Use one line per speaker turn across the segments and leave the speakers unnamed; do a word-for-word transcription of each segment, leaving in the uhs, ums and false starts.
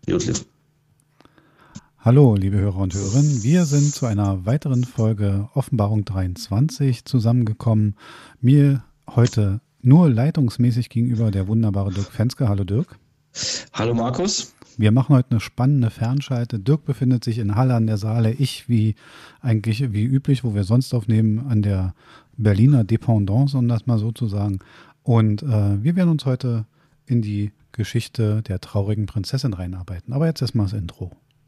Jodliff.
Hallo, liebe Hörer und Hörerinnen. Wir sind zu einer weiteren Folge Offenbarung dreiundzwanzig zusammengekommen. Mir heute nur leitungsmäßig gegenüber der wunderbare Dirk Fenske. Hallo Dirk.
Hallo Markus.
Wir machen heute eine spannende Fernschalte. Dirk befindet sich in Halle an der Saale. Ich, wie eigentlich wie üblich, wo wir sonst aufnehmen, an der Berliner Dependance, um das mal so zu sagen. Und äh, wir werden uns heute in die Geschichte der traurigen Prinzessin reinarbeiten. Aber jetzt erstmal das Intro.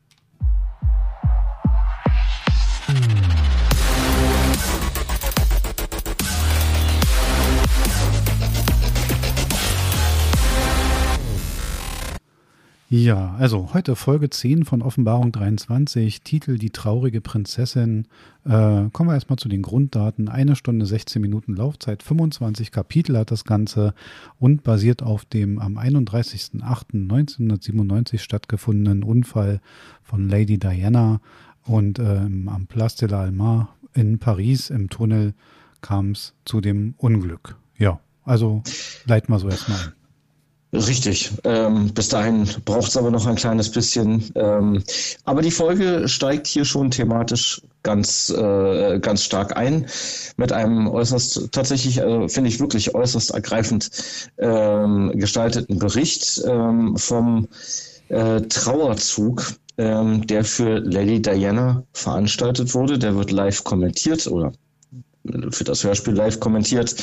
Ja, also heute Folge zehn von Offenbarung dreiundzwanzig, Titel Die traurige Prinzessin. Äh, kommen wir erstmal zu den Grunddaten. Eine Stunde, sechzehn Minuten Laufzeit, fünfundzwanzig Kapitel hat das Ganze und basiert auf dem am einunddreißigsten achten neunzehnhundertsiebenundneunzig stattgefundenen Unfall von Lady Diana. Und ähm, am Place de l'Alma in Paris im Tunnel kam es zu dem Unglück. Ja, also leiten wir so erstmal ein.
Richtig. Ähm, bis dahin braucht es aber noch ein kleines bisschen. Ähm, aber die Folge steigt hier schon thematisch ganz, äh, ganz stark ein mit einem äußerst, tatsächlich, also finde ich wirklich äußerst ergreifend ähm, gestalteten Bericht ähm, vom äh, Trauerzug, ähm, der für Lady Diana veranstaltet wurde. Der wird live kommentiert oder für das Hörspiel live kommentiert.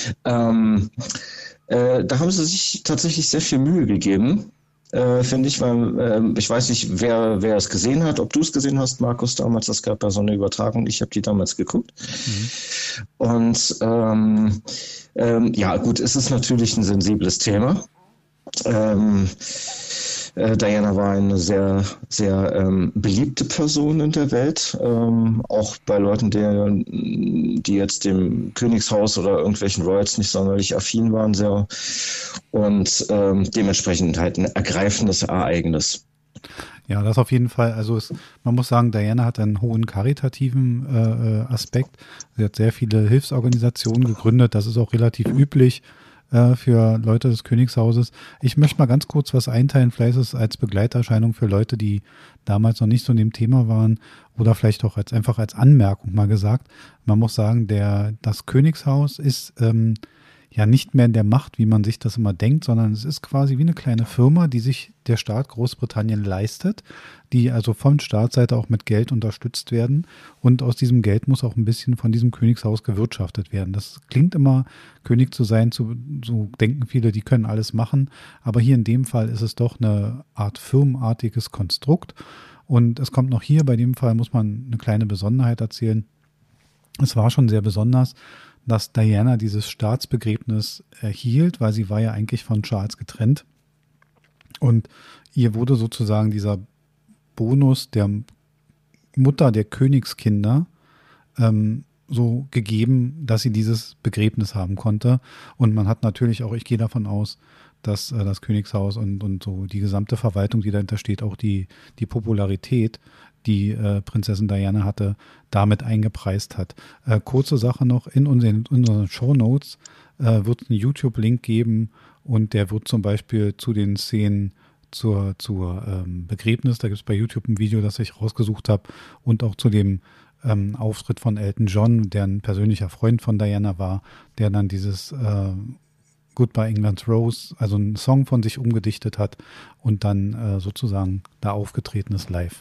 Ähm, Äh, da haben sie sich tatsächlich sehr viel Mühe gegeben, äh, finde ich, weil äh, ich weiß nicht, wer, wer es gesehen hat, ob du es gesehen hast, Markus, damals, es gab ja so eine Übertragung, ich habe die damals geguckt. Mhm. Und ähm, ähm, ja, gut, es ist natürlich ein sensibles Thema. Ähm, äh, Diana war eine sehr, sehr ähm, beliebte Person in der Welt, ähm, auch bei Leuten, der, die jetzt dem Königshaus oder irgendwelchen Royals nicht sonderlich affin waren, sehr und ähm, dementsprechend halt ein ergreifendes Ereignis.
Ja, das auf jeden Fall. Also es, man muss sagen, Diana hat einen hohen karitativen äh, Aspekt. Sie hat sehr viele Hilfsorganisationen gegründet. Das ist auch relativ üblich für Leute des Königshauses. Ich möchte mal ganz kurz was einteilen, vielleicht ist es als Begleiterscheinung für Leute, die damals noch nicht so in dem Thema waren oder vielleicht auch als einfach als Anmerkung mal gesagt. Man muss sagen, der das Königshaus ist ähm, ja nicht mehr in der Macht, wie man sich das immer denkt, sondern es ist quasi wie eine kleine Firma, die sich der Staat Großbritannien leistet, die also von Staatsseite auch mit Geld unterstützt werden und aus diesem Geld muss auch ein bisschen von diesem Königshaus gewirtschaftet werden. Das klingt immer, König zu sein, zu, so denken viele, die können alles machen, aber hier in dem Fall ist es doch eine Art firmenartiges Konstrukt und es kommt noch hier, bei dem Fall muss man eine kleine Besonderheit erzählen. Es war schon sehr besonders, dass Diana dieses Staatsbegräbnis erhielt, weil sie war ja eigentlich von Charles getrennt. Und ihr wurde sozusagen dieser Bonus der Mutter der Königskinder ähm, so gegeben, dass sie dieses Begräbnis haben konnte. Und man hat natürlich auch, ich gehe davon aus, dass äh, das Königshaus und, und so die gesamte Verwaltung, die dahinter steht, auch die, die Popularität, die äh, Prinzessin Diana hatte, damit eingepreist hat. Äh, kurze Sache noch, in unseren, in unseren Shownotes äh, wird es einen YouTube-Link geben und der wird zum Beispiel zu den Szenen zur, zur ähm, Begräbnis, da gibt es bei YouTube ein Video, das ich rausgesucht habe und auch zu dem ähm, Auftritt von Elton John, der ein persönlicher Freund von Diana war, der dann dieses äh, Goodbye England's Rose, also einen Song von sich umgedichtet hat und dann äh, sozusagen da aufgetreten ist live.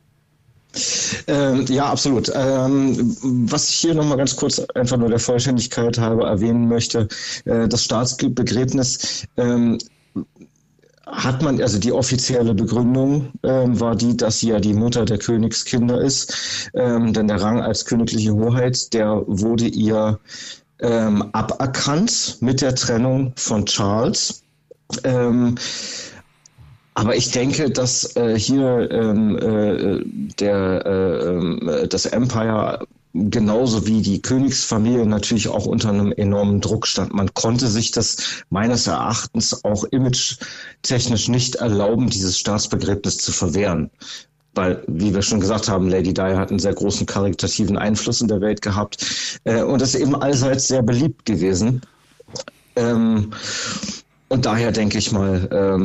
Ähm, ja, absolut. Ähm, was ich hier nochmal ganz kurz einfach nur der Vollständigkeit halber erwähnen möchte, äh, das Staatsbegräbnis ähm, hat man, also die offizielle Begründung ähm, war die, dass sie ja die Mutter der Königskinder ist, ähm, denn der Rang als königliche Hoheit, der wurde ihr ähm, aberkannt mit der Trennung von Charles. Ähm, Aber ich denke, dass äh, hier ähm, äh, der, äh, das Empire genauso wie die Königsfamilie natürlich auch unter einem enormen Druck stand. Man konnte sich das meines Erachtens auch image-technisch nicht erlauben, dieses Staatsbegräbnis zu verwehren. Weil, wie wir schon gesagt haben, Lady Di hat einen sehr großen karitativen Einfluss in der Welt gehabt äh, und ist eben allseits sehr beliebt gewesen. Ähm, und daher denke ich mal, ähm,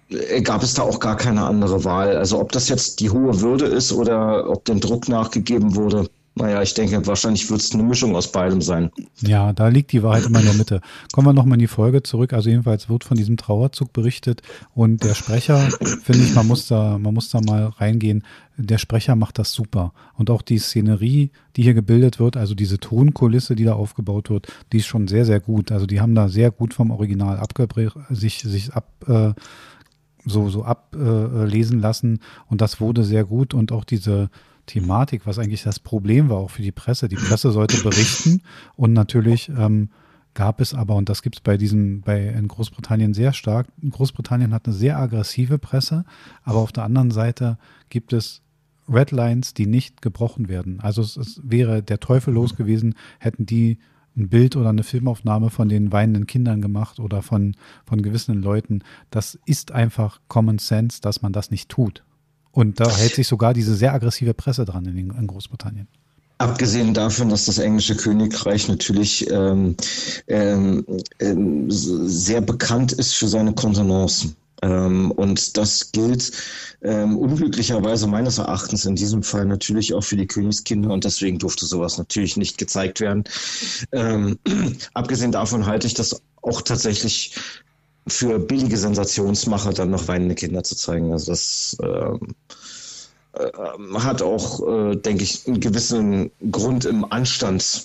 gab es da auch gar keine andere Wahl. Also ob das jetzt die hohe Würde ist oder ob dem Druck nachgegeben wurde, naja, ich denke, wahrscheinlich wird es eine Mischung aus beidem sein.
Ja, da liegt die Wahrheit immer in der Mitte. Kommen wir nochmal in die Folge zurück. Also jedenfalls wird von diesem Trauerzug berichtet und der Sprecher, finde ich, man muss da, man muss da mal reingehen. Der Sprecher macht das super. Und auch die Szenerie, die hier gebildet wird, also diese Tonkulisse, die da aufgebaut wird, die ist schon sehr, sehr gut. Also die haben da sehr gut vom Original abgebrochen, sich, sich ab, äh, so, so ablesen lassen. Und das wurde sehr gut. Und auch diese Thematik, was eigentlich das Problem war auch für die Presse. Die Presse sollte berichten und natürlich ähm, gab es aber, und das gibt es bei diesem, bei in Großbritannien sehr stark, Großbritannien hat eine sehr aggressive Presse, aber auf der anderen Seite gibt es Red Lines, die nicht gebrochen werden. Also es, es wäre der Teufel los gewesen, hätten die ein Bild oder eine Filmaufnahme von den weinenden Kindern gemacht oder von, von gewissen Leuten. Das ist einfach Common Sense, dass man das nicht tut. Und da hält sich sogar diese sehr aggressive Presse dran in, in Großbritannien.
Abgesehen davon, dass das englische Königreich natürlich ähm, ähm, ähm, sehr bekannt ist für seine Kontenance. Ähm, und das gilt ähm, unglücklicherweise meines Erachtens in diesem Fall natürlich auch für die Königskinder und deswegen durfte sowas natürlich nicht gezeigt werden. Ähm, abgesehen davon halte ich das auch tatsächlich für billige Sensationsmacher dann noch weinende Kinder zu zeigen. Also das ähm, äh, hat auch, äh, denke ich, einen gewissen Grund im Anstand.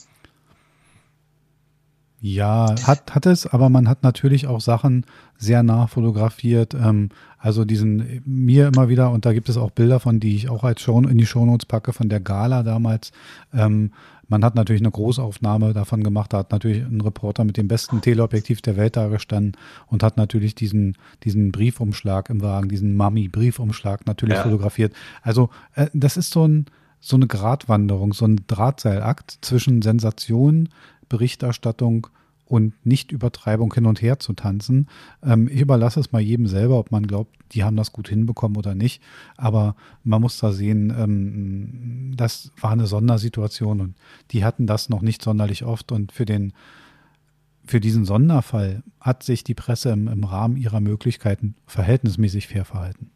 Ja, hat, hat es, aber man hat natürlich auch Sachen sehr nah fotografiert. Ähm, also diesen mir immer wieder, und da gibt es auch Bilder von, die ich auch als Show, in die Shownotes packe, von der Gala damals. Ähm, man hat natürlich eine Großaufnahme davon gemacht, da hat natürlich ein Reporter mit dem besten Teleobjektiv der Welt da gestanden und hat natürlich diesen, diesen Briefumschlag im Wagen, diesen Mami-Briefumschlag natürlich ja. fotografiert. Also äh, das ist so, ein, so eine Gratwanderung, so ein Drahtseilakt zwischen Sensation, Berichterstattung und Nicht-Übertreibung hin und her zu tanzen. Ähm, ich überlasse es mal jedem selber, ob man glaubt, die haben das gut hinbekommen oder nicht. Aber man muss da sehen, ähm, das war eine Sondersituation und die hatten das noch nicht sonderlich oft. Und für den, für diesen Sonderfall hat sich die Presse im, im Rahmen ihrer Möglichkeiten verhältnismäßig fair verhalten.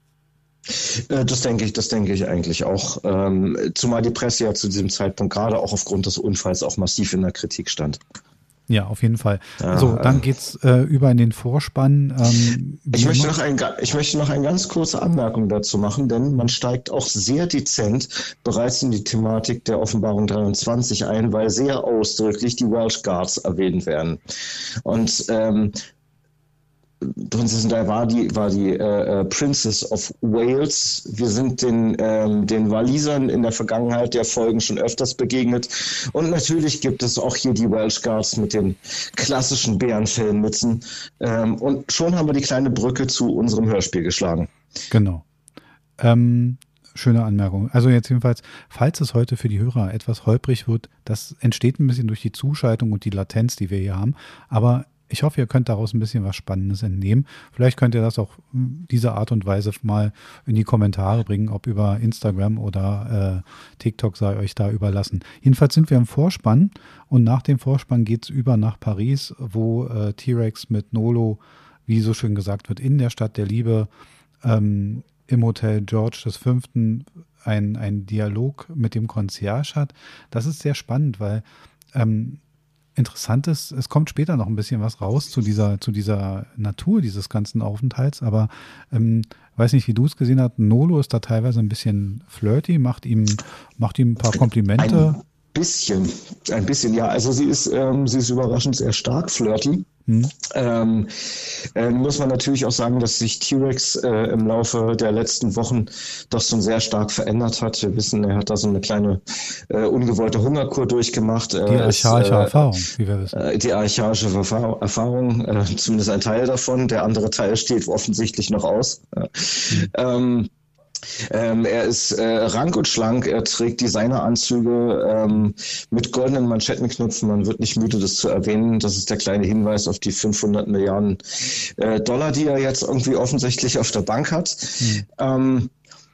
Das denke ich, das denke ich eigentlich auch. Ähm, zumal die Presse ja zu diesem Zeitpunkt gerade auch aufgrund des Unfalls auch massiv in der Kritik stand.
Ja, auf jeden Fall. Ja, so, dann ähm, geht's äh, über in den Vorspann. Ähm,
ich, möchte noch ein, ich möchte noch eine ganz kurze Anmerkung dazu machen, denn man steigt auch sehr dezent bereits in die Thematik der Offenbarung dreiundzwanzig ein, weil sehr ausdrücklich die Welsh Guards erwähnt werden. Und ähm, Prinzessin Di war die, war die äh, Princess of Wales. Wir sind den, ähm, den Walisern in der Vergangenheit der Folgen schon öfters begegnet. Und natürlich gibt es auch hier die Welsh Guards mit den klassischen Bärenfellmützen. Ähm, und schon haben wir die kleine Brücke zu unserem Hörspiel geschlagen.
Genau. Ähm, schöne Anmerkung. Also jetzt jedenfalls, falls es heute für die Hörer etwas holprig wird, das entsteht ein bisschen durch die Zuschaltung und die Latenz, die wir hier haben. Aber ich hoffe, ihr könnt daraus ein bisschen was Spannendes entnehmen. Vielleicht könnt ihr das auch diese Art und Weise mal in die Kommentare bringen, ob über Instagram oder äh, TikTok sei euch da überlassen. Jedenfalls sind wir im Vorspann und nach dem Vorspann geht's über nach Paris, wo äh, T-Rex mit Nolo, wie so schön gesagt wird, in der Stadt der Liebe ähm, im Hotel George des Fünften ein, ein Dialog mit dem Concierge hat. Das ist sehr spannend, weil ähm, interessant ist, es kommt später noch ein bisschen was raus zu dieser, zu dieser Natur dieses ganzen Aufenthalts, aber ähm, weiß nicht, wie du es gesehen hast, Nolo ist da teilweise ein bisschen flirty, macht ihm, macht ihm ein paar Komplimente.
Ein bisschen, ein bisschen, ja, also sie ist, ähm, sie ist überraschend sehr stark flirty. Hm. Ähm, äh, muss man natürlich auch sagen, dass sich T-Rex äh, im Laufe der letzten Wochen doch schon sehr stark verändert hat. Wir wissen, er hat da so eine kleine äh, ungewollte Hungerkur durchgemacht. Äh,
die archaische
äh,
Erfahrung, wie wir wissen.
Äh, die archaische Erfahrung, äh, zumindest ein Teil davon. Der andere Teil steht offensichtlich noch aus. Ja. Hm. Ähm, Ähm, er ist äh, rank und schlank, er trägt Designeranzüge ähm, mit goldenen Manschettenknöpfen. Man wird nicht müde, das zu erwähnen. Das ist der kleine Hinweis auf die fünfhundert Milliarden äh, Dollar, die er jetzt irgendwie offensichtlich auf der Bank hat. Mhm. Ähm,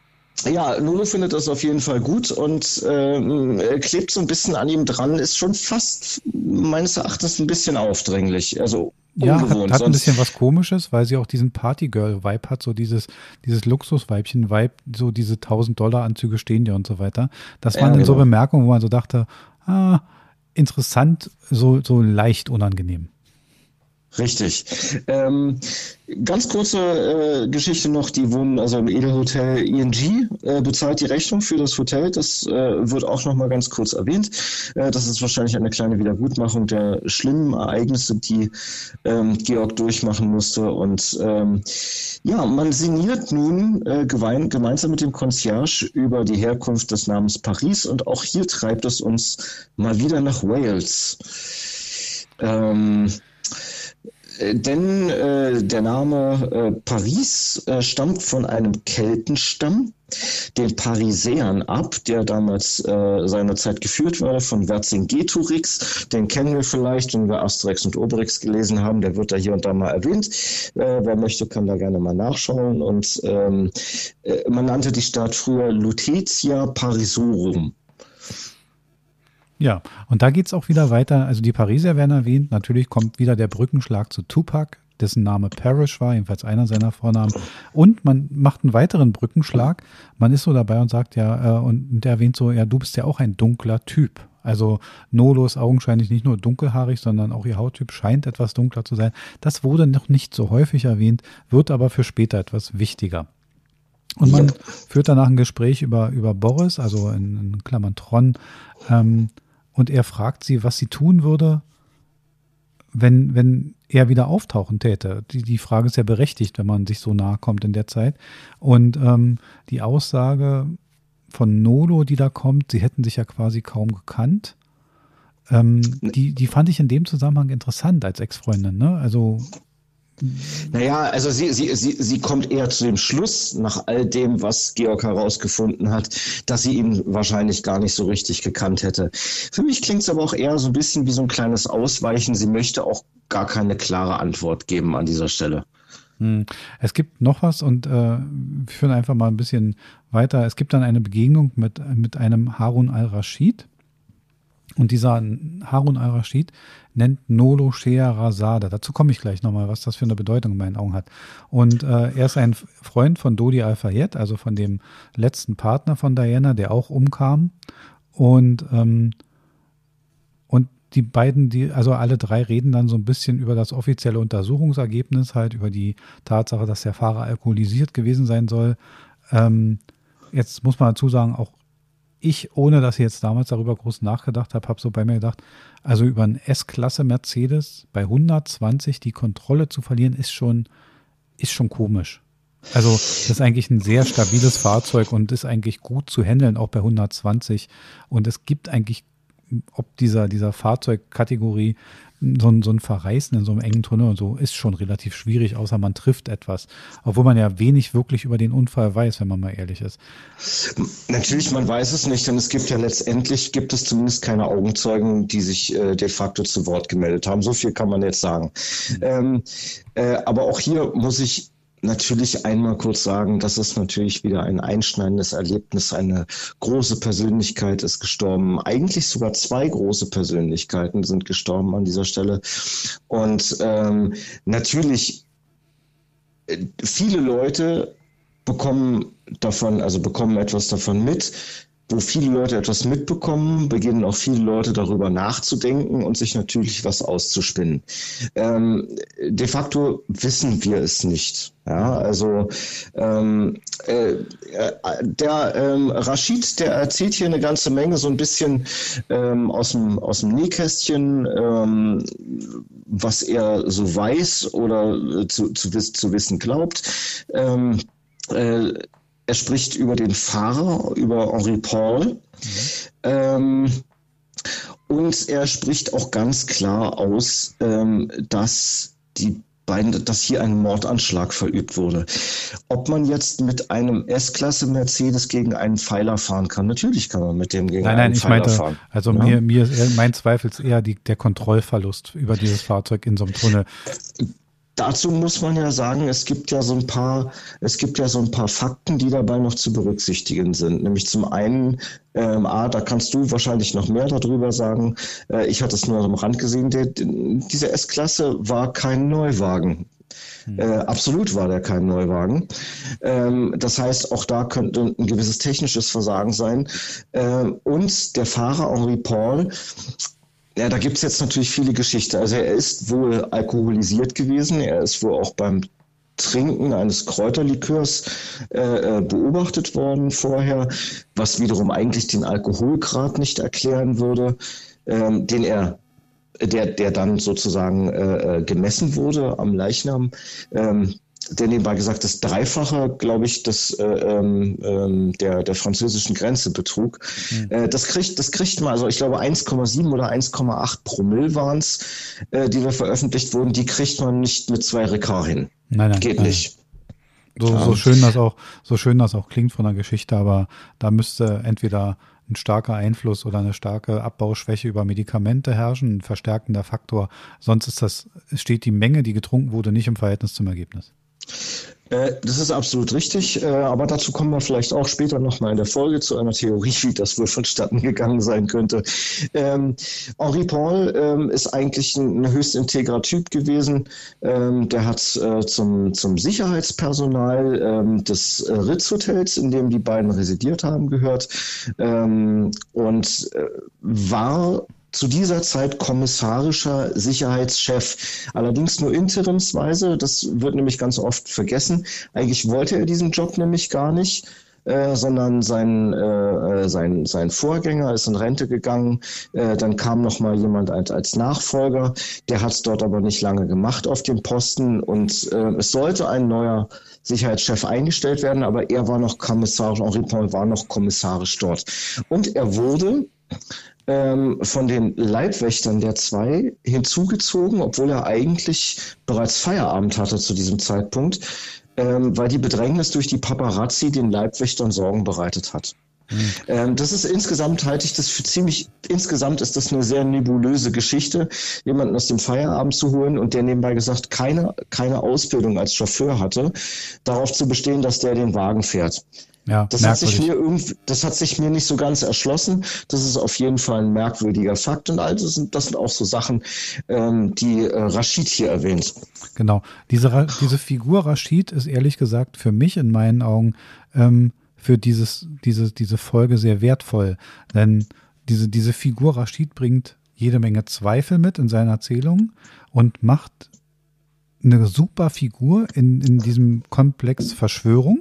Ja, Nolo findet das auf jeden Fall gut und äh, klebt so ein bisschen an ihm dran, ist schon fast meines Erachtens ein bisschen aufdringlich, also
ja,
ungewohnt.
hat, hat ein bisschen was Komisches, weil sie auch diesen Partygirl-Vibe hat, so dieses, dieses Luxusweibchen-Vibe, so diese tausend-Dollar-Anzüge stehen dir und so weiter. Das waren
Ja,
dann so
genau.
Bemerkungen, wo man so dachte, ah, interessant, so, so leicht unangenehm.
Richtig. Ähm, ganz kurze äh, Geschichte noch, die wohnen also im Edelhotel I N G, äh, bezahlt die Rechnung für das Hotel, das äh, wird auch noch mal ganz kurz erwähnt. Äh, das ist wahrscheinlich eine kleine Wiedergutmachung der schlimmen Ereignisse, die ähm, Georg durchmachen musste. Und ähm, ja, man sinniert nun äh, gemein, gemeinsam mit dem Concierge über die Herkunft des Namens Paris und auch hier treibt es uns mal wieder nach Wales. Ähm, Denn äh, der Name äh, Paris äh, stammt von einem Keltenstamm, den Parisern ab, der damals äh, seinerzeit geführt wurde von Vercingetorix. Den kennen wir vielleicht, wenn wir Asterix und Obelix gelesen haben. Der wird da hier und da mal erwähnt. Äh, wer möchte, kann da gerne mal nachschauen. Und ähm, äh, man nannte die Stadt früher Lutetia Parisorum.
Ja, und da geht's auch wieder weiter. Also die Pariser werden erwähnt. Natürlich kommt wieder der Brückenschlag zu Tupac, dessen Name Parrish war, jedenfalls einer seiner Vornamen. Und man macht einen weiteren Brückenschlag. Man ist so dabei und sagt ja, äh, und der erwähnt so, ja, du bist ja auch ein dunkler Typ. Also Nolo ist augenscheinlich nicht nur dunkelhaarig, sondern auch ihr Hauttyp scheint etwas dunkler zu sein. Das wurde noch nicht so häufig erwähnt, wird aber für später etwas wichtiger. Und man yep. führt danach ein Gespräch über, über Boris, also in, in Klammern Tron, ähm, und er fragt sie, was sie tun würde, wenn, wenn er wieder auftauchen täte. Die, die Frage ist ja berechtigt, wenn man sich so nahe kommt in der Zeit. Und ähm, die Aussage von Nolo, die da kommt, sie hätten sich ja quasi kaum gekannt, ähm, die, die fand ich in dem Zusammenhang interessant als Ex-Freundin, ne? Also
Naja, also sie, sie, sie, sie kommt eher zu dem Schluss, nach all dem, was Georg herausgefunden hat, dass sie ihn wahrscheinlich gar nicht so richtig gekannt hätte. Für mich klingt es aber auch eher so ein bisschen wie so ein kleines Ausweichen. Sie möchte auch gar keine klare Antwort geben an dieser Stelle.
Es gibt noch was und äh, wir führen einfach mal ein bisschen weiter. Es gibt dann eine Begegnung mit, mit einem Harun al-Rashid. Und dieser Harun al-Rashid nennt Nolo Scheherazade. Dazu komme ich gleich nochmal, was das für eine Bedeutung in meinen Augen hat. Und äh, er ist ein Freund von Dodi al-Fayed, also von dem letzten Partner von Diana, der auch umkam. Und, ähm, und die beiden, die, also alle drei reden dann so ein bisschen über das offizielle Untersuchungsergebnis, halt über die Tatsache, dass der Fahrer alkoholisiert gewesen sein soll. Ähm, jetzt muss man dazu sagen, auch ich, ohne dass ich jetzt damals darüber groß nachgedacht habe, habe so bei mir gedacht, also über einen S-Klasse Mercedes bei hundertzwanzig die Kontrolle zu verlieren, ist schon, ist schon komisch. Also das ist eigentlich ein sehr stabiles Fahrzeug und ist eigentlich gut zu handeln, auch bei hundertzwanzig. Und es gibt eigentlich, ob dieser, dieser Fahrzeugkategorie so ein, so ein Verreißen in so einem engen Tunnel und so ist schon relativ schwierig, außer man trifft etwas. Obwohl man ja wenig wirklich über den Unfall weiß, wenn man mal ehrlich ist.
Natürlich, man weiß es nicht, denn es gibt ja letztendlich, gibt es zumindest keine Augenzeugen, die sich äh, de facto zu Wort gemeldet haben. So viel kann man jetzt sagen. Mhm. Ähm, äh, aber auch hier muss ich natürlich einmal kurz sagen, das ist natürlich wieder ein einschneidendes Erlebnis. Eine große Persönlichkeit ist gestorben. Eigentlich sogar zwei große Persönlichkeiten sind gestorben an dieser Stelle. Und ähm, natürlich, viele Leute bekommen davon, also bekommen etwas davon mit. Wo viele Leute etwas mitbekommen, beginnen auch viele Leute darüber nachzudenken und sich natürlich was auszuspinnen. Ähm, de facto wissen wir es nicht. Ja, also ähm, äh, der ähm, Rashid, der erzählt hier eine ganze Menge, so ein bisschen ähm, aus dem aus dem Nähkästchen, ähm, was er so weiß oder zu zu, zu wissen glaubt. Ähm, äh, Er spricht über den Fahrer, über Henri Paul. Mhm. Ähm, und er spricht auch ganz klar aus, ähm, dass die beiden, dass hier ein Mordanschlag verübt wurde. Ob man jetzt mit einem S-Klasse Mercedes gegen einen Pfeiler fahren kann, natürlich kann man mit dem gegen
nein,
einen
nein,
Pfeiler
meinte,
fahren.
Also
ja?
mir, mir ist eher, mein Zweifel ist eher die, der Kontrollverlust über dieses Fahrzeug in so einem Tunnel.
dazu muss man ja sagen, es gibt ja so ein paar, es gibt ja so ein paar Fakten, die dabei noch zu berücksichtigen sind. Nämlich zum einen, ähm, A, da kannst du wahrscheinlich noch mehr darüber sagen. Äh, ich hatte es nur am Rand gesehen. Der, diese S-Klasse war kein Neuwagen. Äh, absolut war der kein Neuwagen. Ähm, das heißt, auch da könnte ein gewisses technisches Versagen sein. Äh, und der Fahrer Henri Paul, ja, da gibt's jetzt natürlich viele Geschichten. Also er ist wohl alkoholisiert gewesen. Er ist wohl auch beim Trinken eines Kräuterlikörs äh, beobachtet worden vorher, was wiederum eigentlich den Alkoholgrad nicht erklären würde, ähm, den er der der dann sozusagen äh, gemessen wurde am Leichnam, ähm, der nebenbei gesagt das Dreifache, glaube ich, das äh, ähm, der der französischen Grenze betrug. Mhm. Äh, das kriegt das kriegt man, also ich glaube eins Komma sieben oder eins Komma acht Promille waren es, äh, die da veröffentlicht wurden, die kriegt man nicht mit zwei Ricard hin.
Nein, nein,
geht
nein.
nicht.
So, ja. so schön das auch so schön das auch klingt von der Geschichte, aber da müsste entweder ein starker Einfluss oder eine starke Abbauschwäche über Medikamente herrschen, ein verstärkender Faktor. Sonst ist das, steht die Menge, die getrunken wurde, nicht im Verhältnis zum Ergebnis.
Das ist absolut richtig, aber dazu kommen wir vielleicht auch später nochmal in der Folge zu einer Theorie, wie das wohl vonstatten gegangen sein könnte. Ähm, Henri Paul ähm, ist eigentlich ein, ein höchst integrer Typ gewesen. Ähm, der hat äh, zum, zum Sicherheitspersonal ähm, des äh, Ritz-Hotels, in dem die beiden residiert haben, gehört ähm, und äh, war zu dieser Zeit kommissarischer Sicherheitschef, allerdings nur interimsweise, das wird nämlich ganz oft vergessen. Eigentlich wollte er diesen Job nämlich gar nicht, äh, sondern sein, äh, sein, sein Vorgänger ist in Rente gegangen, äh, dann kam noch mal jemand als, als Nachfolger, der hat es dort aber nicht lange gemacht auf dem Posten und äh, es sollte ein neuer Sicherheitschef eingestellt werden, aber er war noch kommissarisch, Henri Paul war noch kommissarisch dort. Und er wurde von den Leibwächtern der zwei hinzugezogen, obwohl er eigentlich bereits Feierabend hatte zu diesem Zeitpunkt, ähm, weil die Bedrängnis durch die Paparazzi den Leibwächtern Sorgen bereitet hat. Mhm. Ähm, das ist insgesamt, halte ich das für ziemlich, insgesamt ist das eine sehr nebulöse Geschichte, jemanden aus dem Feierabend zu holen und der nebenbei gesagt keine, keine Ausbildung als Chauffeur hatte, darauf zu bestehen, dass der den Wagen fährt. Ja, das hat sich mir irgendwie, das hat sich mir nicht so ganz erschlossen. Das ist auf jeden Fall ein merkwürdiger Fakt und all das sind, das sind auch so Sachen, ähm, die äh, Rashid hier erwähnt.
Genau. Diese, diese Figur Rashid ist ehrlich gesagt für mich in meinen Augen ähm, für dieses, diese, diese Folge sehr wertvoll. Denn diese, diese Figur Rashid bringt jede Menge Zweifel mit in seiner Erzählung und macht eine super Figur in, in diesem Komplex Verschwörung.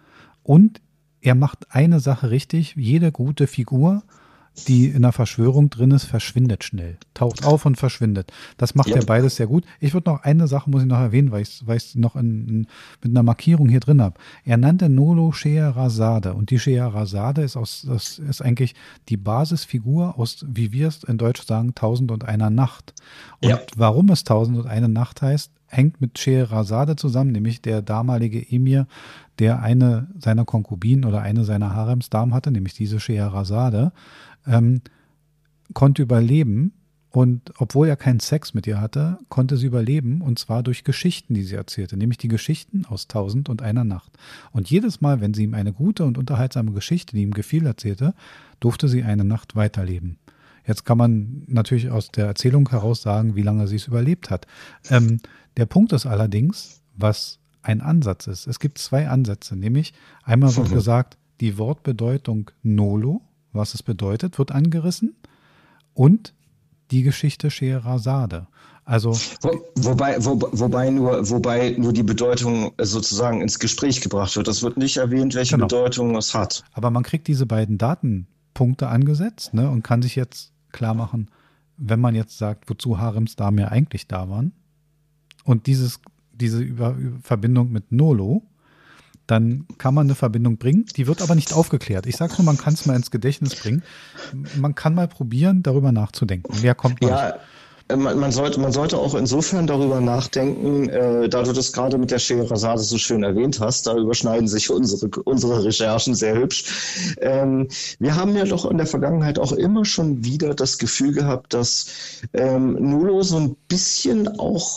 Und er macht eine Sache richtig, jede gute Figur, die in einer Verschwörung drin ist, verschwindet schnell. Taucht auf und verschwindet. Das macht ja. er beides sehr gut. Ich würde noch eine Sache, muss ich noch erwähnen, weil ich es noch in, in, mit einer Markierung hier drin habe. Er nannte Nolo Scheherazade und die Scheherazade ist, aus, das ist eigentlich die Basisfigur aus, wie wir es in Deutsch sagen, Tausend und einer Nacht. Und ja. warum es Tausend und eine Nacht heißt, hängt mit Scheherazade zusammen, nämlich der damalige Emir, der eine seiner Konkubinen oder eine seiner Haremsdamen hatte, nämlich diese Scheherazade, ähm, konnte überleben und obwohl er keinen Sex mit ihr hatte, konnte sie überleben und zwar durch Geschichten, die sie erzählte, nämlich die Geschichten aus Tausend und einer Nacht. Und jedes Mal, wenn sie ihm eine gute und unterhaltsame Geschichte, die ihm gefiel, erzählte, durfte sie eine Nacht weiterleben. Jetzt kann man natürlich aus der Erzählung heraus sagen, wie lange sie es überlebt hat. Ähm, der Punkt ist allerdings, was ein Ansatz ist. Es gibt zwei Ansätze, nämlich einmal wird gesagt, die Wortbedeutung Nolo, was es bedeutet, wird angerissen und die Geschichte Scheherazade. Also
Wo, wobei, wo, wobei, nur, wobei nur die Bedeutung sozusagen ins Gespräch gebracht wird. Das wird nicht erwähnt, welche genau. Bedeutung es hat.
Aber man kriegt diese beiden Datenpunkte angesetzt, ne, und kann sich jetzt klar machen, wenn man jetzt sagt, wozu Haremsdamen ja eigentlich da waren und dieses diese Über- Verbindung mit Nolo, dann kann man eine Verbindung bringen, die wird aber nicht aufgeklärt. Ich sage nur, man kann es mal ins Gedächtnis bringen. Man kann mal probieren, darüber nachzudenken. Wer kommt durch?
Ja, man, man, sollte, man sollte auch insofern darüber nachdenken, äh, da du das gerade mit der Scheherazade so schön erwähnt hast, da überschneiden sich unsere, unsere Recherchen sehr hübsch. Ähm, wir haben ja doch in der Vergangenheit auch immer schon wieder das Gefühl gehabt, dass ähm, Nolo so ein bisschen auch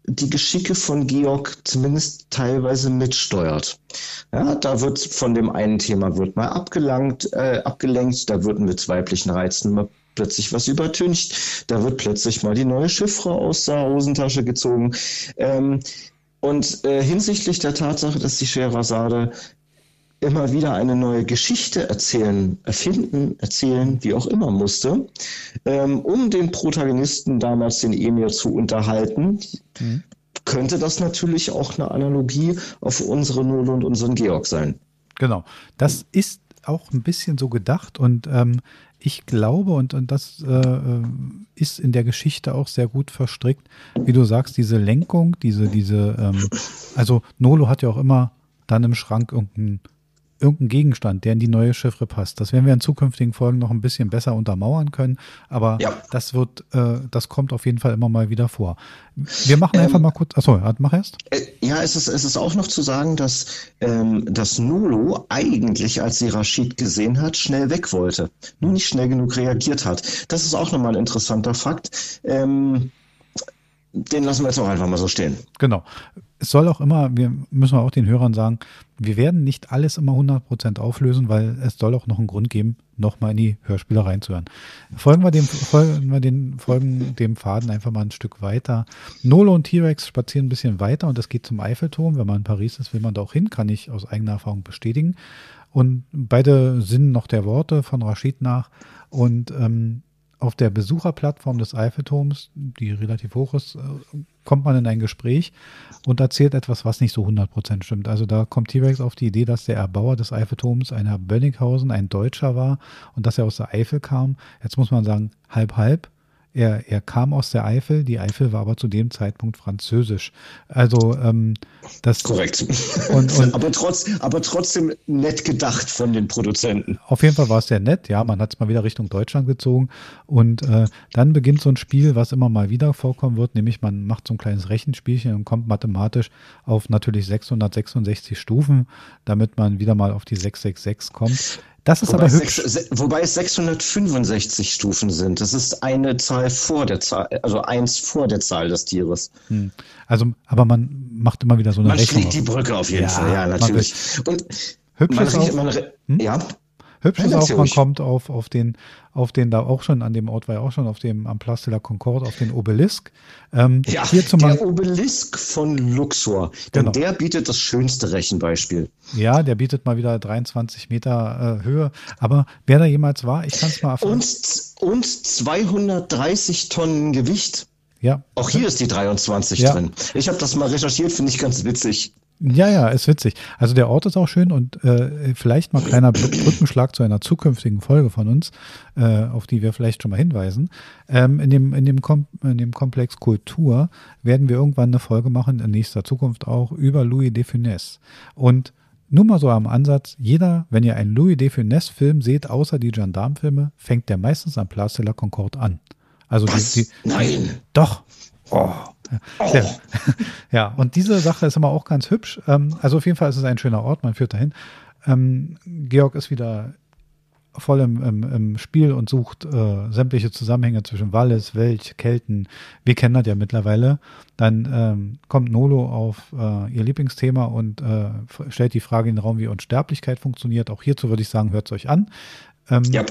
die Geschicke von Georg zumindest teilweise mitsteuert. Ja, da wird von dem einen Thema wird mal abgelangt, äh, abgelenkt, da wird mit weiblichen Reizen mal plötzlich was übertüncht, da wird plötzlich mal die neue Chiffre aus der Hosentasche gezogen. Ähm, und äh, hinsichtlich der Tatsache, dass die Scheherazade immer wieder eine neue Geschichte erzählen, erfinden, erzählen, wie auch immer musste, ähm, um den Protagonisten damals, den Emir, zu unterhalten, mhm. könnte das natürlich auch eine Analogie auf unsere Nolo und unseren Georg sein.
Genau, das ist auch ein bisschen so gedacht und ähm, ich glaube, und, und das äh, ist in der Geschichte auch sehr gut verstrickt, wie du sagst, diese Lenkung, diese, diese, ähm, also Nolo hat ja auch immer dann im Schrank irgendeinen irgendein Gegenstand, der in die neue Chiffre passt. Das werden wir in zukünftigen Folgen noch ein bisschen besser untermauern können, aber ja. das wird, äh, das kommt auf jeden Fall immer mal wieder vor. Wir machen einfach ähm, mal kurz, achso, mach erst.
Äh, ja, es ist, es ist auch noch zu sagen, dass, ähm, dass Nolo eigentlich, als sie Rashid gesehen hat, schnell weg wollte, nur nicht schnell genug reagiert hat. Das ist auch nochmal ein interessanter Fakt. Ähm, den lassen wir jetzt auch einfach mal so stehen.
Genau. Es soll auch immer, wir müssen auch den Hörern sagen, wir werden nicht alles immer hundert Prozent auflösen, weil es soll auch noch einen Grund geben, nochmal in die Hörspiele reinzuhören. Folgen wir dem, folgen wir den, folgen dem Faden einfach mal ein Stück weiter. Nolo und T-Rex spazieren ein bisschen weiter und es geht zum Eiffelturm. Wenn man in Paris ist, will man da auch hin, kann ich aus eigener Erfahrung bestätigen. Und beide sinnen noch der Worte von Rashid nach und ähm, auf der Besucherplattform des Eiffelturms, die relativ hoch ist, kommt man in ein Gespräch und erzählt etwas, was nicht so hundert Prozent stimmt. Also da kommt T-Rex auf die Idee, dass der Erbauer des Eiffelturms ein Herr Bönnighausen, ein Deutscher war und dass er aus der Eifel kam. Jetzt muss man sagen, halb, halb. Er, er kam aus der Eifel, die Eifel war aber zu dem Zeitpunkt französisch. Also ähm, das
korrekt.
Und, und
aber, trotz, aber trotzdem nett gedacht von den Produzenten.
Auf jeden Fall war es sehr nett, ja, man hat es mal wieder Richtung Deutschland gezogen und äh, dann beginnt so ein Spiel, was immer mal wieder vorkommen wird, nämlich man macht so ein kleines Rechenspielchen und kommt mathematisch auf natürlich sechshundertsechsundsechzig Stufen, damit man wieder mal auf die sechshundertsechsundsechzig kommt. Das ist
wobei
aber hübsch.
Sechs, wobei es sechshundertfünfundsechzig Stufen sind. Das ist eine Zahl vor der Zahl, also eins vor der Zahl des Tieres.
Hm. Also, aber man macht immer wieder so eine
man
Rechnung.
Man schlägt die Brücke auf jeden ja, Fall, ja, natürlich. Und
hübsch
man
ist
riecht,
auch,
man, hm? ja.
Hübsch ist auch, man kommt auf, auf den, auf den da auch schon, an dem Ort war ja auch schon, auf dem, am Place de la Concorde, auf den Obelisk. Ähm,
ja,
hier zum
der Obelisk von Luxor, denn genau. Der bietet das schönste Rechenbeispiel.
Ja, der bietet mal wieder dreiundzwanzig Meter äh, Höhe, aber wer da jemals war, ich kann es mal erfahren.
Und, und zweihundertdreißig Tonnen Gewicht.
Ja.
Auch hier ist die dreiundzwanzig ja. drin. Ich habe das mal recherchiert, finde ich ganz witzig.
Ja, ja, ist witzig. Also der Ort ist auch schön und äh, vielleicht mal kleiner Brückenschlag zu einer zukünftigen Folge von uns, äh, auf die wir vielleicht schon mal hinweisen. Ähm, in dem, in dem, Kom- in dem Komplex Kultur werden wir irgendwann eine Folge machen, in nächster Zukunft auch, über Louis de Funès. Und nur mal so am Ansatz, jeder, wenn ihr einen Louis de Funès-Film seht, außer die Gendarme-Filme, fängt der meistens am Place de la Concorde an. Also
Was?
Die, die,
Nein.
Doch. Oh. Oh. Ja. ja, und diese Sache ist immer auch ganz hübsch. Ähm, also auf jeden Fall ist es ein schöner Ort, man führt dahin. Ähm, Georg ist wieder voll im, im, im Spiel und sucht äh, sämtliche Zusammenhänge zwischen Wallis, Welch, Kelten. Wir kennen das ja mittlerweile. Dann ähm, kommt Nolo auf äh, ihr Lieblingsthema und äh, stellt die Frage in den Raum, wie Unsterblichkeit funktioniert. Auch hierzu würde ich sagen, hört es euch an. Ähm,
ja.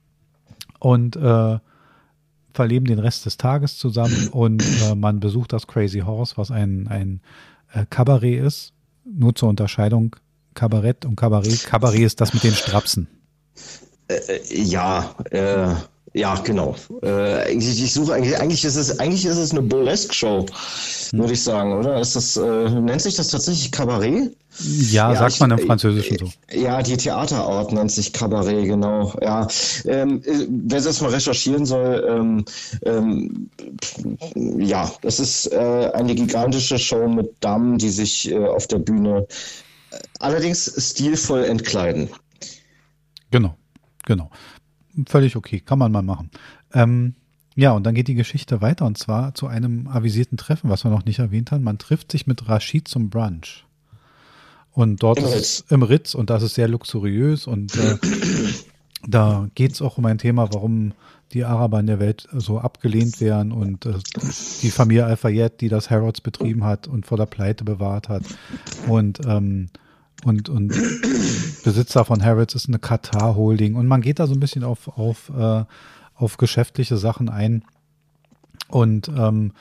Und äh, verleben den Rest des Tages zusammen und äh, man besucht das Crazy Horse, was ein, ein äh, Kabarett ist. Nur zur Unterscheidung, Kabarett und Kabarett. Kabarett ist das mit den Strapsen.
Äh, ja, äh, ja, genau. Äh, ich, ich suche eigentlich, eigentlich ist es, eigentlich ist es eine Burlesque-Show, hm. würde ich sagen, oder? Ist das, äh, nennt sich das tatsächlich Kabarett?
Ja, ja, sagt ich, man im Französischen so.
Ja, die Theaterart nennt sich Kabarett, genau. Ja, ähm, wer das mal recherchieren soll, ähm, ähm, ja, das ist äh, eine gigantische Show mit Damen, die sich äh, auf der Bühne äh, allerdings stilvoll entkleiden.
Genau, genau. Völlig okay, kann man mal machen. Ähm, ja, und dann geht die Geschichte weiter und zwar zu einem avisierten Treffen, was wir noch nicht erwähnt haben. Man trifft sich mit Rashid zum Brunch. Und dort
Im
ist
Ritz.
es im Ritz und das ist sehr luxuriös und äh, da geht es auch um ein Thema, warum die Araber in der Welt so abgelehnt wären und äh, die Familie Al-Fayed, die das Harrods betrieben hat und vor der Pleite bewahrt hat und ähm, und und Besitzer von Harrods ist eine Katar-Holding und man geht da so ein bisschen auf auf äh, auf geschäftliche Sachen ein und ähm,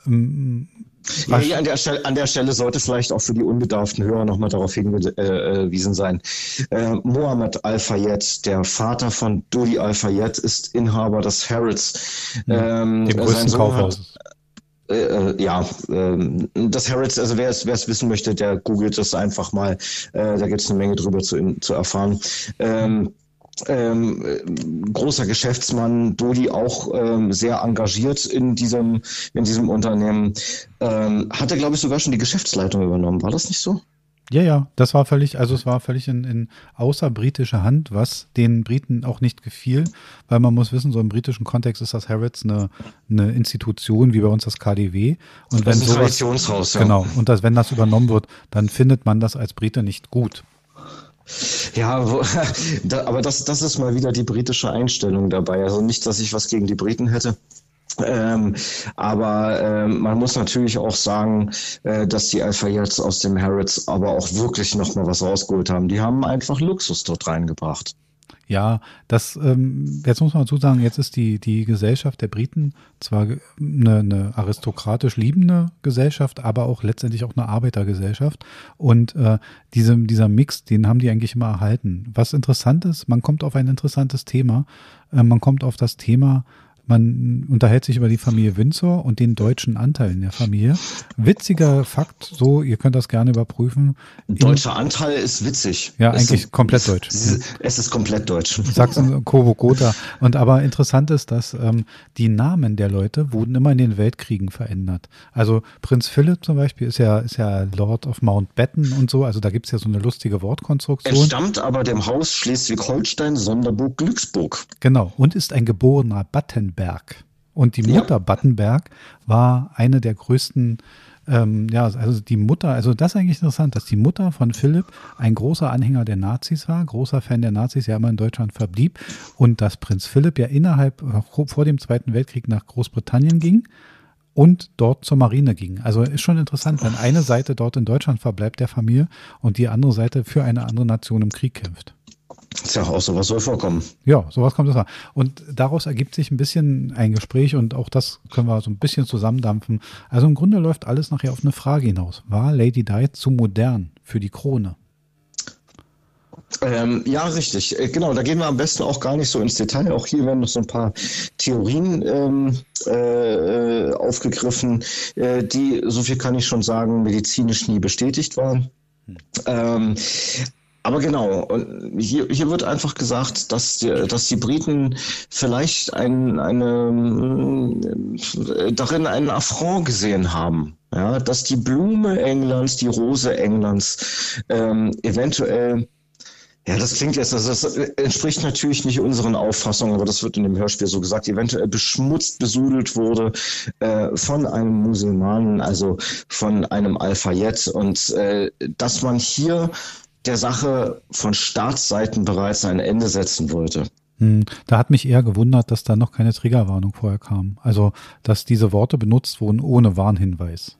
Ja, hier an der Stelle, an der Stelle sollte vielleicht auch für die unbedarften Hörer nochmal darauf hingewiesen sein. Äh, Mohammed Al-Fayed, der Vater von Dodi Al-Fayed, ist Inhaber des Harrods.
Ähm, Dem größten Kaufhaus.
Äh, ja, äh, das Harrods, also wer es, wer es wissen möchte, der googelt es einfach mal. Äh, da gibt es eine Menge drüber zu, zu erfahren. Ähm, Ähm, großer Geschäftsmann, Dodi auch ähm, sehr engagiert in diesem in diesem Unternehmen, ähm, hat er glaube ich sogar schon die Geschäftsleitung übernommen, war das nicht so?
Ja, ja, das war völlig, also es war völlig in, in außerbritischer Hand, was den Briten auch nicht gefiel, weil man muss wissen, so im britischen Kontext ist das Harrods eine, eine Institution, wie bei uns das K D W. Und wenn
das ist ein
sowas,
Traditionshaus, ja.
Genau, und das, wenn das übernommen wird, dann findet man das als Brite nicht gut.
Ja, wo, da, aber das, das ist mal wieder die britische Einstellung dabei. Also nicht, dass ich was gegen die Briten hätte. Ähm, aber ähm, man muss natürlich auch sagen, äh, dass die Al-Fayeds aus dem Harrods aber auch wirklich nochmal was rausgeholt haben. Die haben einfach Luxus dort reingebracht.
Ja, das, ähm, jetzt muss man dazu sagen, jetzt ist die, die Gesellschaft der Briten zwar eine, eine aristokratisch liebende Gesellschaft, aber auch letztendlich auch eine Arbeitergesellschaft. Und äh, diese, dieser Mix, den haben die eigentlich immer erhalten. Was interessant ist, man kommt auf ein interessantes Thema. Äh, man kommt auf das Thema, man unterhält sich über die Familie Windsor und den deutschen Anteil in der Familie. Witziger Fakt, so, ihr könnt das gerne überprüfen.
Deutscher Anteil ist witzig.
Ja,
es
eigentlich
ist,
komplett deutsch.
Es ist komplett deutsch.
Sachsen, Coburg, Gotha. Und aber interessant ist, dass ähm, die Namen der Leute wurden immer in den Weltkriegen verändert. Also Prinz Philipp zum Beispiel ist ja, ist ja Lord of Mountbatten und so. Also da gibt's ja so eine lustige Wortkonstruktion.
Entstammt aber dem Haus Schleswig-Holstein, Sonderburg, Glücksburg.
Genau. Und ist ein geborener Battenberg. Und die Mutter ja. Battenberg war eine der größten, ähm, ja, also die Mutter, also das ist eigentlich interessant, dass die Mutter von Philipp ein großer Anhänger der Nazis war, großer Fan der Nazis, ja immer in Deutschland verblieb und dass Prinz Philipp ja innerhalb, vor dem Zweiten Weltkrieg nach Großbritannien ging und dort zur Marine ging. Also ist schon interessant, wenn eine Seite dort in Deutschland verbleibt der Familie und die andere Seite für eine andere Nation im Krieg kämpft.
Tja, auch sowas soll vorkommen.
Ja, sowas kommt das mal. Und daraus ergibt sich ein bisschen ein Gespräch und auch das können wir so ein bisschen zusammendampfen. Also im Grunde läuft alles nachher auf eine Frage hinaus. War Lady Di zu modern für die Krone?
Ähm, ja, richtig. Genau, da gehen wir am besten auch gar nicht so ins Detail. Auch hier werden noch so ein paar Theorien ähm, äh, aufgegriffen, äh, die, so viel kann ich schon sagen, medizinisch nie bestätigt waren. Hm. Ähm, Aber genau, und hier, hier wird einfach gesagt, dass die, dass die Briten vielleicht ein, eine, darin einen Affront gesehen haben. Ja, dass die Blume Englands, die Rose Englands ähm, eventuell, ja, das klingt jetzt, also das entspricht natürlich nicht unseren Auffassungen, aber das wird in dem Hörspiel so gesagt, eventuell beschmutzt, besudelt wurde äh, von einem Musulmanen, also von einem Al-Fayed und äh, dass man hier der Sache von Staatsseiten bereits ein Ende setzen wollte.
Hm, da hat mich eher gewundert, dass da noch keine Triggerwarnung vorher kam. Also, dass diese Worte benutzt wurden ohne Warnhinweis.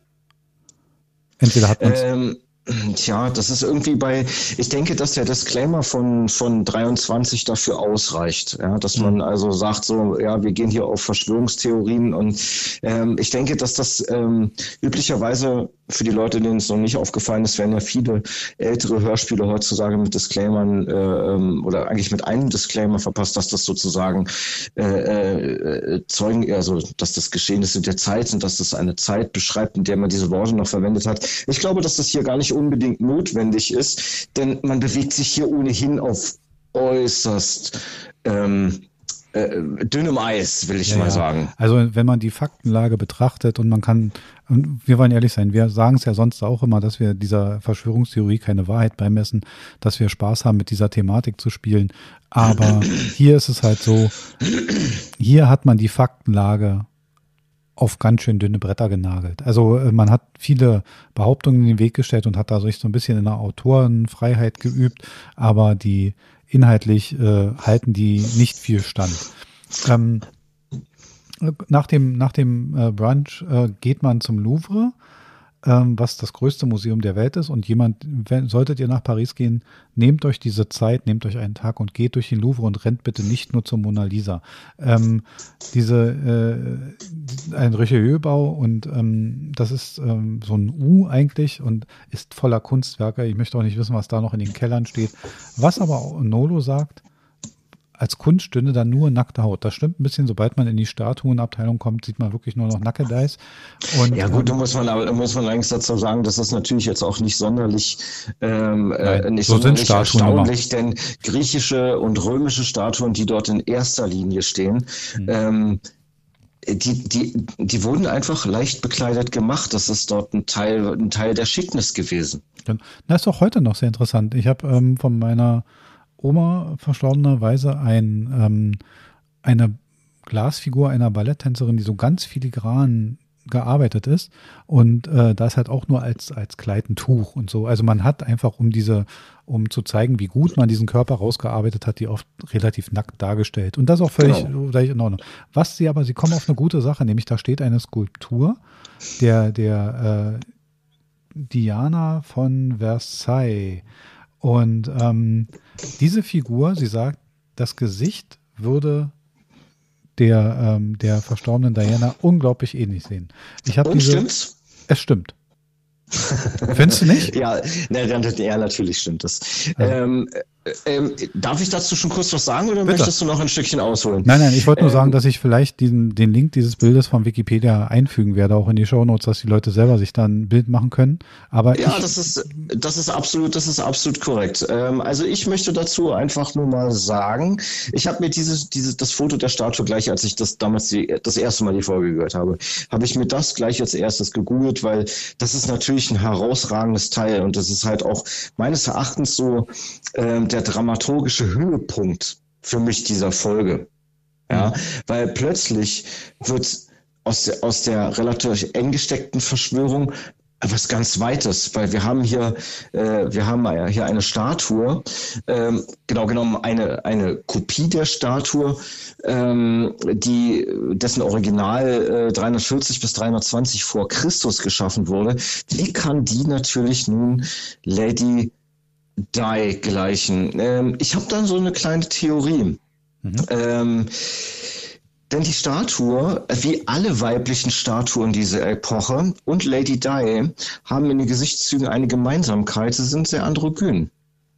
Entweder hat man es...
Ähm, Tja, das ist irgendwie bei, ich denke, dass der Disclaimer von, von dreiundzwanzig dafür ausreicht, ja, dass man also sagt so, ja, wir gehen hier auf Verschwörungstheorien und ähm, ich denke, dass das ähm, üblicherweise für die Leute, denen es noch nicht aufgefallen ist, werden ja viele ältere Hörspiele heutzutage mit Disclaimern äh, oder eigentlich mit einem Disclaimer verpasst, dass das sozusagen äh, äh, Zeugen, also dass das Geschehnisse der Zeit sind, dass das eine Zeit beschreibt, in der man diese Worte noch verwendet hat. Ich glaube, dass das hier gar nicht unbedingt notwendig ist, denn man bewegt sich hier ohnehin auf äußerst ähm, äh, dünnem Eis, will ich ja, mal ja. sagen.
Also wenn man die Faktenlage betrachtet und man kann, und wir wollen ehrlich sein, wir sagen es ja sonst auch immer, dass wir dieser Verschwörungstheorie keine Wahrheit beimessen, dass wir Spaß haben, mit dieser Thematik zu spielen. Aber hier ist es halt so, hier hat man die Faktenlage auf ganz schön dünne Bretter genagelt. Also man hat viele Behauptungen in den Weg gestellt und hat da sich so ein bisschen in der Autorenfreiheit geübt, aber die inhaltlich äh, halten die nicht viel stand. Ähm, nach dem, nach dem äh, Brunch äh, geht man zum Louvre, ähm, was das größte Museum der Welt ist. Und jemand, wenn, solltet ihr nach Paris gehen, nehmt euch diese Zeit, nehmt euch einen Tag und geht durch den Louvre und rennt bitte nicht nur zur Mona Lisa. Ähm, diese, äh, ein Richelieu-Bau und ähm, das ist ähm, so ein U eigentlich und ist voller Kunstwerke. Ich möchte auch nicht wissen, was da noch in den Kellern steht. Was aber auch Nolo sagt, als Kunst stünde da nur nackte Haut. Das stimmt ein bisschen, sobald man in die Statuenabteilung kommt, sieht man wirklich nur noch Nackedeis. Und,
ja gut,
ähm,
da muss man aber muss man eigentlich dazu sagen, dass das natürlich jetzt auch nicht sonderlich ähm,
Nein,
äh, nicht
so
sonderlich
sind
erstaunlich, denn griechische und römische Statuen, die dort in erster Linie stehen, mhm. ähm, die, die, die wurden einfach leicht bekleidet gemacht. Das ist dort ein Teil, ein Teil der Schickness gewesen.
Das ist auch heute noch sehr interessant. Ich habe ähm, von meiner Oma verstorbenerweise ein, ähm, eine Glasfigur einer Balletttänzerin, die so ganz filigran gearbeitet ist und äh, das halt auch nur als als Kleid ein Tuch und so. Also man hat einfach, um diese, um zu zeigen, wie gut man diesen Körper rausgearbeitet hat, die oft relativ nackt dargestellt. Und das ist auch völlig, genau. völlig in Ordnung. Was sie aber, sie kommen auf eine gute Sache, nämlich da steht eine Skulptur der, der äh, Diana von Versailles. Und ähm, diese Figur, sie sagt, das Gesicht würde der, ähm, der verstorbenen Diana unglaublich ähnlich sehen. Ich habe diese.
Stimmt's?
Es stimmt. Findest du nicht?
Ja, ne, ja, natürlich stimmt das. Ja. Ähm, ähm, darf ich dazu schon kurz was sagen oder Bitte. Möchtest du noch ein Stückchen ausholen?
Nein, nein, ich wollte nur ähm, sagen, dass ich vielleicht diesen, den Link dieses Bildes von Wikipedia einfügen werde, auch in die Shownotes, dass die Leute selber sich dann ein Bild machen können. Aber
ja,
ich,
das ist, das ist absolut, das ist absolut korrekt. Ähm, also ich möchte dazu einfach nur mal sagen, ich habe mir dieses, dieses, das Foto der Statue gleich, als ich das damals die, das erste Mal die Folge gehört habe, habe ich mir das gleich als erstes gegoogelt, weil das ist natürlich ein herausragendes Teil und das ist halt auch meines Erachtens so ähm, der dramaturgische Höhepunkt für mich dieser Folge. Ja, mhm. Weil plötzlich wird aus der, aus der relativ eng gesteckten Verschwörung was ganz Weites, weil wir haben hier, äh, wir haben hier eine Statue, ähm, genau genommen eine eine Kopie der Statue, ähm, die dessen Original äh, dreihundertvierzig bis dreihundertzwanzig vor Christus geschaffen wurde. Wie kann die natürlich nun Lady Di gleichen? Ähm, ich habe dann so eine kleine Theorie. Mhm. Ähm, Denn die Statue, wie alle weiblichen Statuen dieser Epoche und Lady Di, haben in den Gesichtszügen eine Gemeinsamkeit. Sie sind sehr androgyn.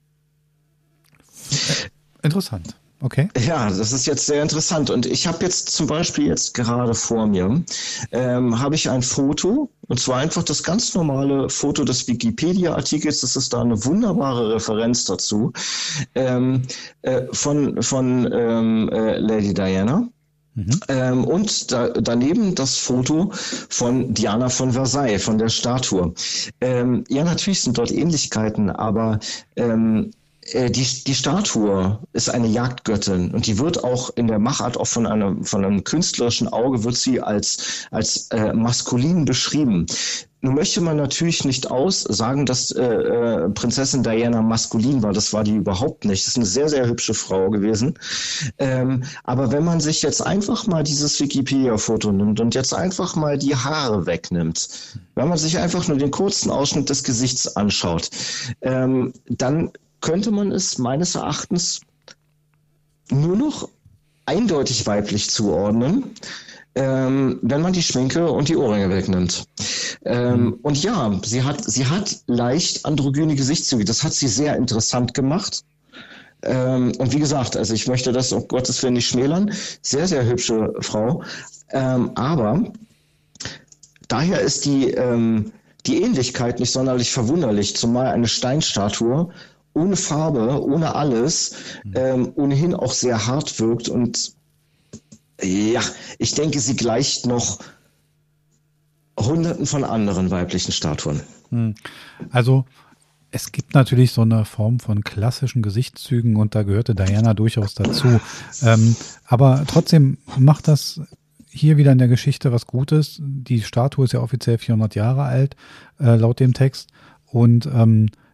Interessant. Okay.
Ja, das ist jetzt sehr interessant. Und ich habe jetzt zum Beispiel jetzt gerade vor mir, ähm, habe ich ein Foto, und zwar einfach das ganz normale Foto des Wikipedia-Artikels. Das ist da eine wunderbare Referenz dazu, ähm, äh, von, von ähm, äh, Lady Diana. Mhm. Ähm, und da, daneben das Foto von Diana von Versailles, von der Statue. Ähm, ja, natürlich sind dort Ähnlichkeiten, aber ähm, Die, die Statue ist eine Jagdgöttin und die wird auch in der Machart auch von einem, von einem künstlerischen Auge wird sie als, als äh, maskulin beschrieben. Nun möchte man natürlich nicht aussagen, dass äh, äh, Prinzessin Diana maskulin war. Das war die überhaupt nicht. Das ist eine sehr, sehr hübsche Frau gewesen. Ähm, aber wenn man sich jetzt einfach mal dieses Wikipedia-Foto nimmt und jetzt einfach mal die Haare wegnimmt, wenn man sich einfach nur den kurzen Ausschnitt des Gesichts anschaut, ähm, dann könnte man es meines Erachtens nur noch eindeutig weiblich zuordnen, ähm, wenn man die Schminke und die Ohrringe wegnimmt. Ähm, mhm. Und ja, sie hat, sie hat leicht androgyne Gesichtszüge. Das hat sie sehr interessant gemacht. Ähm, und wie gesagt, also ich möchte das um Gottes Willen nicht schmälern. Sehr, sehr hübsche Frau. Ähm, aber daher ist die, ähm, die Ähnlichkeit nicht sonderlich verwunderlich, zumal eine Steinstatue ohne Farbe, ohne alles, ähm, ohnehin auch sehr hart wirkt. Und ja, ich denke, sie gleicht noch Hunderten von anderen weiblichen Statuen.
Also es gibt natürlich so eine Form von klassischen Gesichtszügen und da gehörte Diana durchaus dazu. Ähm, aber trotzdem macht das hier wieder in der Geschichte was Gutes. Die Statue ist ja offiziell vierhundert Jahre alt, äh, laut dem Text. Und ähm,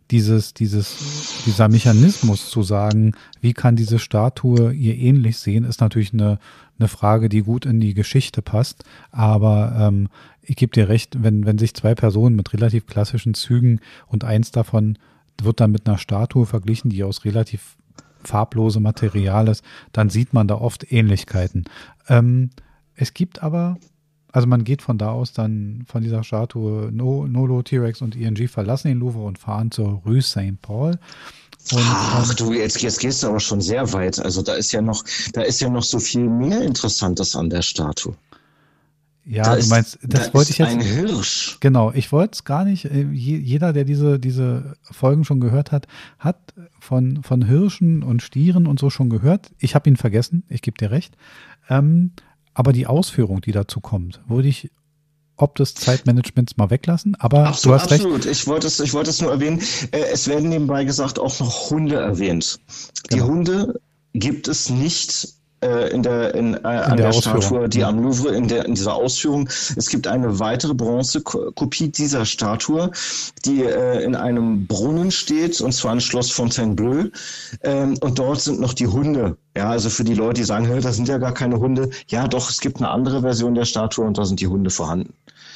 dieses, dieses, dieser Mechanismus zu sagen, wie kann diese Statue ihr ähnlich sehen, ist natürlich eine, eine Frage, die gut in die Geschichte passt. Aber ähm, ich gebe dir recht, wenn, wenn sich zwei Personen mit relativ klassischen Zügen und eins davon wird dann mit einer Statue verglichen, die aus relativ farblosem Material ist, dann sieht man da oft Ähnlichkeiten. Ähm, es gibt aber, also man geht von da aus dann von dieser Statue, no, Nolo, T-Rex und I N G verlassen den Louvre und fahren zur Rue Saint-Paul.
Und, Ach du, jetzt, jetzt gehst du aber schon sehr weit. Also da ist ja noch, da ist ja noch so viel mehr Interessantes an der Statue.
Ja, da du ist, meinst, das
da
wollte ich jetzt.
Ein Hirsch.
Genau, ich wollte es gar nicht. Jeder, der diese, diese Folgen schon gehört hat, hat von, von Hirschen und Stieren und so schon gehört. Ich habe ihn vergessen, ich gebe dir recht. Ähm, aber die Ausführung, die dazu kommt, würde ich ob des Zeitmanagements mal weglassen, aber
absolut,
du hast recht.
Absolut, ich wollte es, ich wollte es nur erwähnen. Es werden nebenbei gesagt auch noch Hunde erwähnt. Die genau. Hunde gibt es nicht äh, in der, in, äh, in an der, der Statue, die ja. am Louvre, in, der, in dieser Ausführung. Es gibt eine weitere Bronzekopie dieser Statue, die äh, in einem Brunnen steht, und zwar im Schloss Fontainebleau. Ähm, und dort sind noch die Hunde. Ja, also für die Leute, die sagen, hey, da sind ja gar keine Hunde. Ja, doch, es gibt eine andere Version der Statue und da sind die Hunde vorhanden.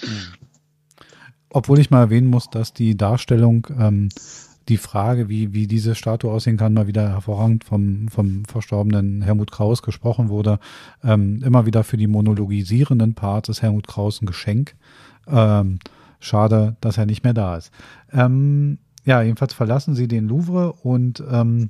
Obwohl ich mal erwähnen muss, dass die Darstellung, ähm, die Frage, wie, wie diese Statue aussehen kann, mal wieder hervorragend vom, vom verstorbenen Helmut Krauss gesprochen wurde. Ähm, immer wieder für die monologisierenden Parts ist Helmut Krauss ein Geschenk. Ähm, schade, dass er nicht mehr da ist. Ähm, ja, jedenfalls verlassen sie den Louvre und ähm,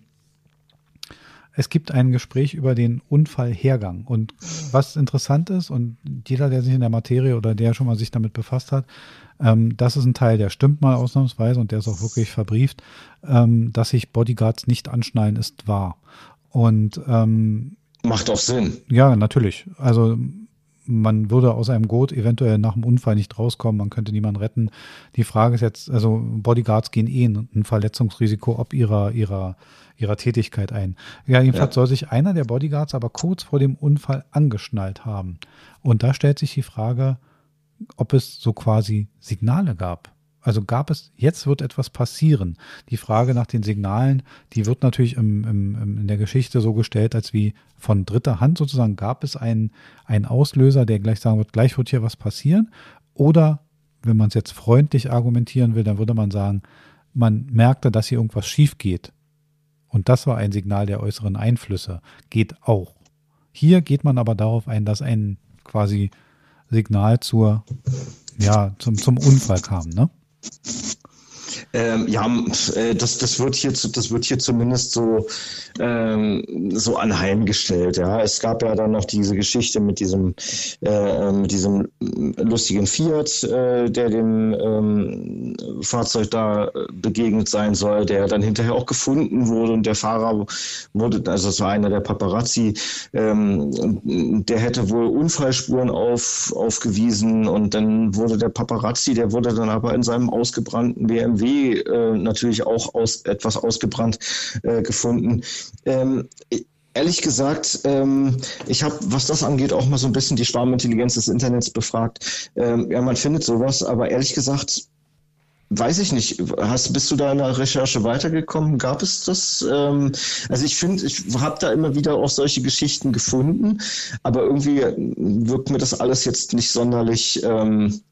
es gibt ein Gespräch über den Unfallhergang. Und was interessant ist, und jeder, der sich in der Materie oder der schon mal sich damit befasst hat, ähm, das ist ein Teil, der stimmt mal ausnahmsweise und der ist auch wirklich verbrieft, ähm, dass sich Bodyguards nicht anschnallen, ist wahr. Und ähm,
macht auch Sinn.
Ja, natürlich. Also man würde aus einem Gurt eventuell nach dem Unfall nicht rauskommen, man könnte niemanden retten. Die Frage ist jetzt, also Bodyguards gehen eh ein Verletzungsrisiko ob ihrer, ihrer, ihrer Tätigkeit ein. Ja, jedenfalls ja. soll sich einer der Bodyguards aber kurz vor dem Unfall angeschnallt haben. Und da stellt sich die Frage, ob es so quasi Signale gab. Also gab es, jetzt wird etwas passieren. Die Frage nach den Signalen, die wird natürlich im, im, in der Geschichte so gestellt, als wie von dritter Hand sozusagen, gab es einen, einen Auslöser, der gleich sagen wird, gleich wird hier was passieren. Oder, wenn man es jetzt freundlich argumentieren will, dann würde man sagen, man merkte, dass hier irgendwas schief geht. Und das war ein Signal der äußeren Einflüsse. Geht auch. Hier geht man aber darauf ein, dass ein quasi Signal zur, ja, zum, zum Unfall kam, ne?
Ähm, ja, das, das wird hier, das wird hier zumindest so, ähm, so anheimgestellt. Ja, es gab ja dann noch diese Geschichte mit diesem, äh, mit diesem lustigen Fiat, äh, der dem ähm, Fahrzeug da begegnet sein soll, der dann hinterher auch gefunden wurde und der Fahrer wurde, also es war einer der Paparazzi, ähm, der hätte wohl Unfallspuren auf, aufgewiesen und dann wurde der Paparazzi, der wurde dann aber in seinem ausgebrannten B M W äh, natürlich auch aus, etwas ausgebrannt äh, gefunden. Ähm, ehrlich gesagt, ähm, ich habe, was das angeht, auch mal so ein bisschen die Schwarmintelligenz des Internets befragt. Ähm, ja, man findet sowas, aber ehrlich gesagt, weiß ich nicht. Hast, bist du da in der Recherche weitergekommen? Gab es das? Ähm, also ich finde, ich habe da immer wieder auch solche Geschichten gefunden, aber irgendwie wirkt mir das alles jetzt nicht sonderlich ähm,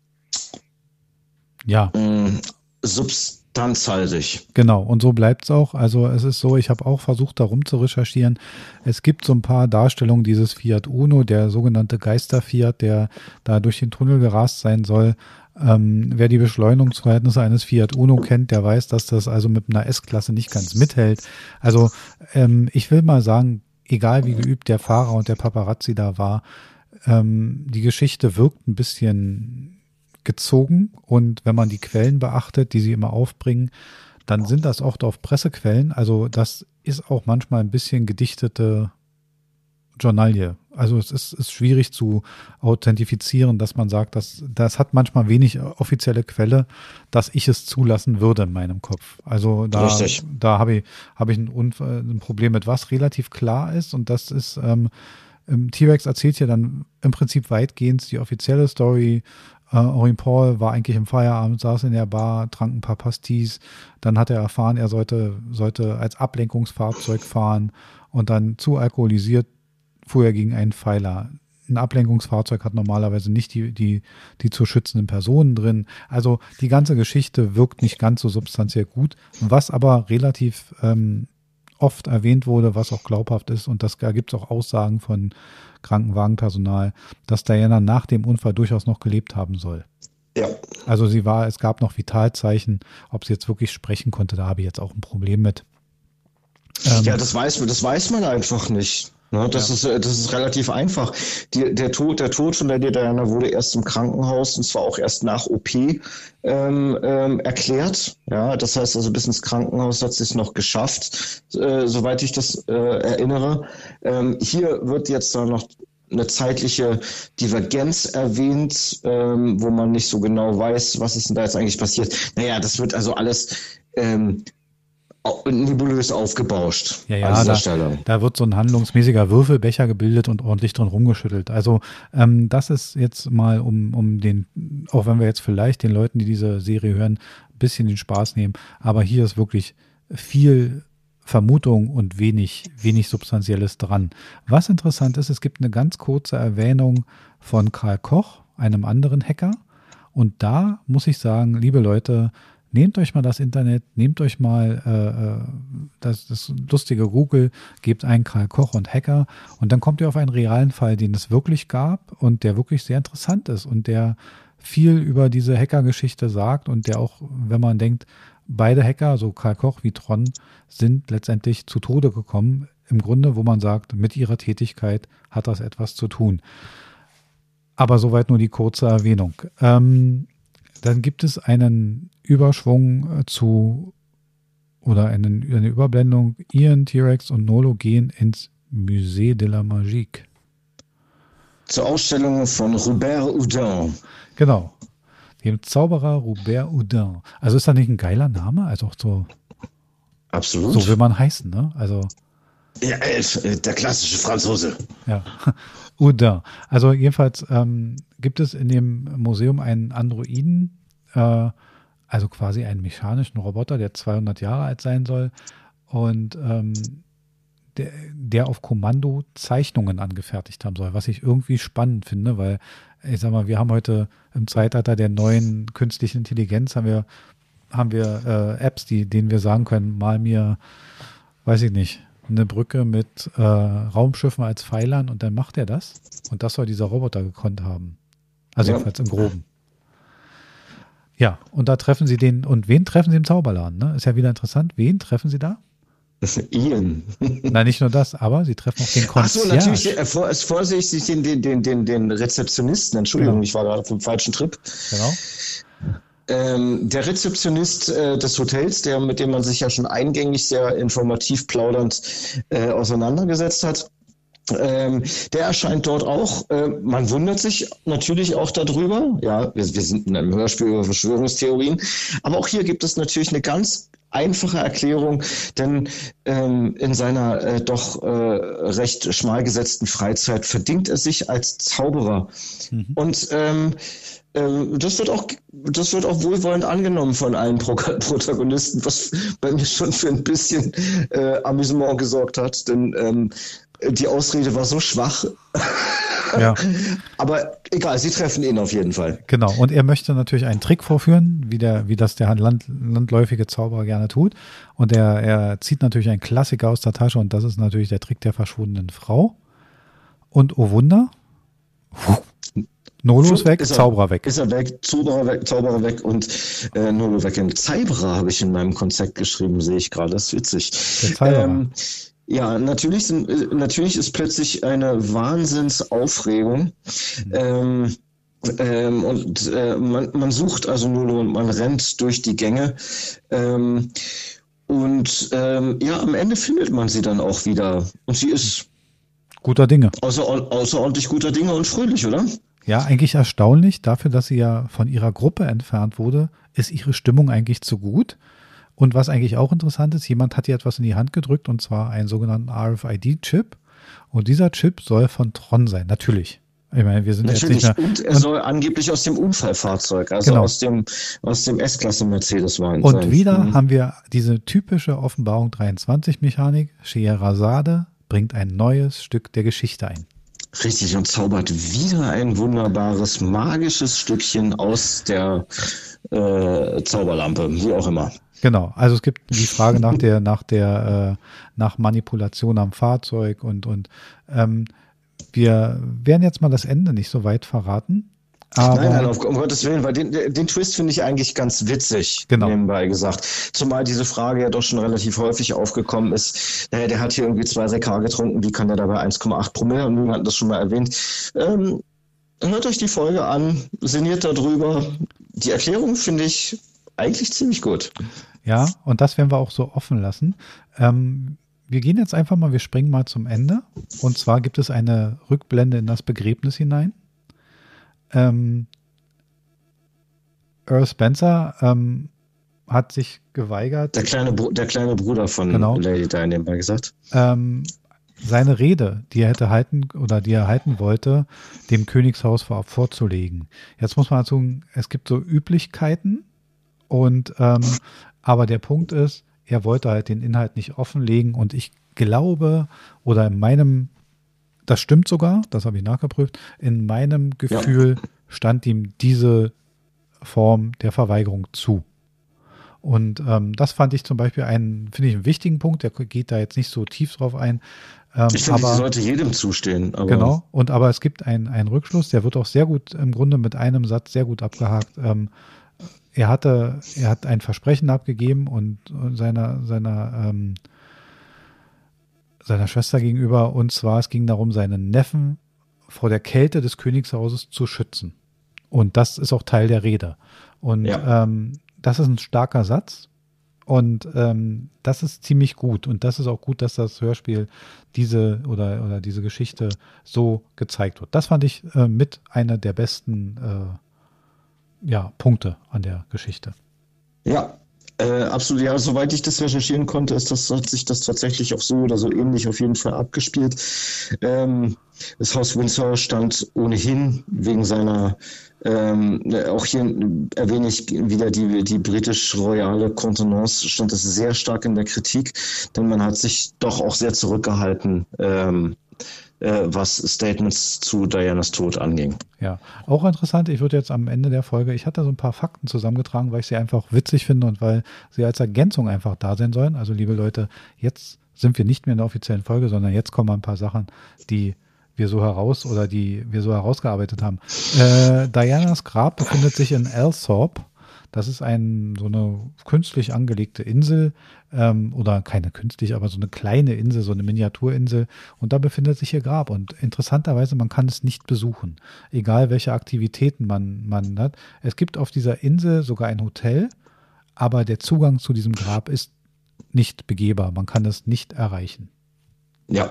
ja.
Ähm, substanzhaltig.
Genau, und so bleibt es auch. Also es ist so, ich habe auch versucht, da rum zu recherchieren. Es gibt so ein paar Darstellungen dieses Fiat Uno, der sogenannte Geister-Fiat, der da durch den Tunnel gerast sein soll. Ähm, wer die Beschleunigungsverhältnisse eines Fiat Uno kennt, der weiß, dass das also mit einer S-Klasse nicht ganz mithält. Also ähm, ich will mal sagen, egal wie geübt der Fahrer und der Paparazzi da war, ähm, die Geschichte wirkt ein bisschen gezogen und wenn man die Quellen beachtet, die sie immer aufbringen, dann sind das oft auf Pressequellen. Also das ist auch manchmal ein bisschen gedichtete Journalie. Also es ist, ist schwierig zu authentifizieren, dass man sagt, dass das hat manchmal wenig offizielle Quelle, dass ich es zulassen würde in meinem Kopf. Also da, Richtig. da habe ich, habe ich ein, ein Problem mit, was relativ klar ist und das ist ähm, T-Rex erzählt ja dann im Prinzip weitgehend die offizielle Story. Äh, Henri Paul war eigentlich im Feierabend, saß in der Bar, trank ein paar Pastis. Dann hat er erfahren, er sollte, sollte als Ablenkungsfahrzeug fahren und dann zu alkoholisiert fuhr er gegen einen Pfeiler. Ein Ablenkungsfahrzeug hat normalerweise nicht die, die, die zu schützenden Personen drin. Also die ganze Geschichte wirkt nicht ganz so substanziell gut, was aber relativ ähm, oft erwähnt wurde, was auch glaubhaft ist. Und das, da gibt es auch Aussagen von Krankenwagenpersonal, dass Diana nach dem Unfall durchaus noch gelebt haben soll.
Ja.
Also sie war, es gab noch Vitalzeichen. Ob sie jetzt wirklich sprechen konnte, da habe ich jetzt auch ein Problem mit.
Ähm, ja, das weiß man, das weiß man einfach nicht. Ne, das, ja. ist, das ist relativ einfach. Die, der, Tod, der Tod von der Diana wurde erst im Krankenhaus und zwar auch erst nach O P ähm, ähm, erklärt. Ja, das heißt also bis ins Krankenhaus hat sie es noch geschafft, äh, soweit ich das äh, erinnere. Ähm, hier wird jetzt dann noch eine zeitliche Divergenz erwähnt, ähm, wo man nicht so genau weiß, was ist denn da jetzt eigentlich passiert. Naja, das wird also alles ähm, nebulös aufgebauscht.
Ja, ja, da, da wird so ein handlungsmäßiger Würfelbecher gebildet und ordentlich drin rumgeschüttelt. Also ähm, das ist jetzt mal um, um den, auch wenn wir jetzt vielleicht den Leuten, die diese Serie hören, ein bisschen den Spaß nehmen, aber hier ist wirklich viel Vermutung und wenig, wenig Substanzielles dran. Was interessant ist, es gibt eine ganz kurze Erwähnung von Karl Koch, einem anderen Hacker, und da muss ich sagen, liebe Leute, nehmt euch mal das Internet, nehmt euch mal äh, das, das lustige Google, gebt ein Karl Koch und Hacker und dann kommt ihr auf einen realen Fall, den es wirklich gab und der wirklich sehr interessant ist und der viel über diese Hacker-Geschichte sagt und der auch, wenn man denkt, beide Hacker, so Karl Koch wie Tron, sind letztendlich zu Tode gekommen. Im Grunde, wo man sagt, mit ihrer Tätigkeit hat das etwas zu tun. Aber soweit nur die kurze Erwähnung. Ähm, Dann gibt es einen Überschwung zu oder einen, eine Überblendung. Ian, T-Rex und Nolo gehen ins Musée de la Magique.
Zur Ausstellung von Robert Houdin.
Genau. Dem Zauberer Robert Houdin. Also ist das nicht ein geiler Name? Also auch so.
Absolut.
So will man heißen, ne? Also.
Ja, der klassische Franzose.
Ja. Houdin. Also jedenfalls ähm, gibt es in dem Museum einen Androiden, äh, also quasi einen mechanischen Roboter, der zweihundert Jahre alt sein soll und ähm, der, der auf Kommando Zeichnungen angefertigt haben soll, was ich irgendwie spannend finde, weil ich sag mal, wir haben heute im Zeitalter der neuen künstlichen Intelligenz haben wir, haben wir äh, Apps, die, denen wir sagen können, mal mir, weiß ich nicht, eine Brücke mit äh, Raumschiffen als Pfeilern und dann macht er das. Und das soll dieser Roboter gekonnt haben. Also
ja.
jedenfalls im Groben. Ja, und da treffen sie den, und wen treffen sie im Zauberladen? Ne? Ist ja wieder interessant. Wen treffen sie da?
Ian.
Nein, nicht nur das, aber sie treffen auch den Concierge.
Ach so, natürlich, äh, vor, vorsichtig den, den, den, den, den Rezeptionisten. Entschuldigung, genau. Ich war gerade auf dem falschen Trip.
Genau.
Ähm, der Rezeptionist äh, des Hotels, der mit dem man sich ja schon eingängig sehr informativ plaudernd äh, auseinandergesetzt hat, ähm, der erscheint dort auch. Äh, man wundert sich natürlich auch darüber. Ja, wir, wir sind in einem Hörspiel über Verschwörungstheorien, aber auch hier gibt es natürlich eine ganz einfache Erklärung, denn ähm, in seiner äh, doch äh, recht schmal gesetzten Freizeit verdingt er sich als Zauberer. Mhm. Und ähm, Das wird auch, das wird auch wohlwollend angenommen von allen Pro- Protagonisten, was bei mir schon für ein bisschen äh, Amüsement gesorgt hat, denn ähm, die Ausrede war so schwach.
Ja.
Aber egal, sie treffen ihn auf jeden Fall.
Genau, und er möchte natürlich einen Trick vorführen, wie, der, wie das der Land, landläufige Zauberer gerne tut. Und er, er zieht natürlich einen Klassiker aus der Tasche und das ist natürlich der Trick der verschwundenen Frau. Und oh Wunder, Nolo ist weg, ist er, Zauberer weg.
Ist er weg, Zauberer weg, Zauberer weg und äh, Nolo weg. Zauberer habe ich in meinem Konzept geschrieben, sehe ich gerade, das ist witzig.
Der Zauberer.
Ähm, ja, natürlich, sind, natürlich ist plötzlich eine Wahnsinnsaufregung. Mhm. Ähm, ähm, und äh, man, man sucht also Nolo und man rennt durch die Gänge. Ähm, und ähm, ja, am Ende findet man sie dann auch wieder. Und sie ist
guter Dinge.
Außer, außerordentlich guter Dinge und fröhlich, oder?
Ja, eigentlich erstaunlich. Dafür, dass sie ja von ihrer Gruppe entfernt wurde, ist ihre Stimmung eigentlich zu gut. Und was eigentlich auch interessant ist, jemand hat ihr etwas in die Hand gedrückt, und zwar einen sogenannten R F I D-Chip. Und dieser Chip soll von Tron sein, natürlich. Ich meine, wir sind
Natürlich.
jetzt nicht mehr,
und er und, soll angeblich aus dem Unfallfahrzeug, also
genau.
aus dem aus dem S-Klasse Mercedes Wagen
Und
sein.
wieder
mhm.
haben wir diese typische Offenbarung dreiundzwanzig-Mechanik. Scheherazade bringt ein neues Stück der Geschichte ein.
Richtig, und zaubert wieder ein wunderbares, magisches Stückchen aus der äh, Zauberlampe, wie auch immer.
Genau, also es gibt die Frage nach der, nach der, äh, nach Manipulation am Fahrzeug und, und ähm, wir werden jetzt mal das Ende nicht so weit verraten. Aber
nein, nein, auf, um Gottes Willen, weil den, den Twist finde ich eigentlich ganz witzig,
genau.
nebenbei gesagt. Zumal diese Frage ja doch schon relativ häufig aufgekommen ist. Naja, der hat hier irgendwie zwei sechs K getrunken, wie kann der dabei eins Komma acht Promille haben? Wir hatten das schon mal erwähnt. Ähm, hört euch die Folge an, sinniert darüber. Die Erklärung finde ich eigentlich ziemlich gut.
Ja, und das werden wir auch so offen lassen. Ähm, wir gehen jetzt einfach mal, wir springen mal zum Ende. Und zwar gibt es eine Rückblende in das Begräbnis hinein. Ähm, Earl Spencer ähm, hat sich geweigert.
Der kleine, der kleine Bruder von
genau.
Lady Di, nebenbei gesagt.
Ähm, seine Rede, die er hätte halten oder die er halten wollte, dem Königshaus vor, vorzulegen. Jetzt muss man sagen, es gibt so Üblichkeiten und ähm, aber der Punkt ist, er wollte halt den Inhalt nicht offenlegen und ich glaube oder in meinem das stimmt sogar, das habe ich nachgeprüft. In meinem Gefühl ja. stand ihm diese Form der Verweigerung zu. Und ähm, das fand ich zum Beispiel einen, finde ich, einen wichtigen Punkt. Der geht da jetzt nicht so tief drauf ein.
Ähm, ich finde, aber, sie sollte jedem zustehen. Aber
genau. Und aber es gibt einen, einen Rückschluss, der wird auch sehr gut im Grunde mit einem Satz sehr gut abgehakt. Ähm, er hatte, er hat ein Versprechen abgegeben und seiner, seiner ähm, seiner Schwester gegenüber, und zwar es ging darum, seinen Neffen vor der Kälte des Königshauses zu schützen. Und das ist auch Teil der Rede. Und ja. ähm, das ist ein starker Satz und ähm, das ist ziemlich gut. Und das ist auch gut, dass das Hörspiel diese oder, oder diese Geschichte so gezeigt wird. Das fand ich äh, mit einer der besten äh, ja, Punkte an der Geschichte.
Ja. Äh, absolut, ja, soweit ich das recherchieren konnte, ist das, hat sich das tatsächlich auch so oder so ähnlich auf jeden Fall abgespielt. Ähm, das Haus Windsor stand ohnehin wegen seiner, ähm, auch hier erwähne ich wieder die, die britisch-royale Kontenance, stand es sehr stark in der Kritik, denn man hat sich doch auch sehr zurückgehalten, ähm, was Statements zu Dianas Tod anging.
Ja, auch interessant, ich würde jetzt am Ende der Folge, ich hatte so ein paar Fakten zusammengetragen, weil ich sie einfach witzig finde und weil sie als Ergänzung einfach da sein sollen. Also liebe Leute, jetzt sind wir nicht mehr in der offiziellen Folge, sondern jetzt kommen ein paar Sachen, die wir so heraus oder die wir so herausgearbeitet haben. Äh, Dianas Grab befindet sich in Althorp. Das ist ein, so eine künstlich angelegte Insel ähm, oder keine künstlich, aber so eine kleine Insel, so eine Miniaturinsel und da befindet sich ihr Grab und interessanterweise, man kann es nicht besuchen, egal welche Aktivitäten man, man hat. Es gibt auf dieser Insel sogar ein Hotel, aber der Zugang zu diesem Grab ist nicht begehbar, man kann es nicht erreichen.
Ja.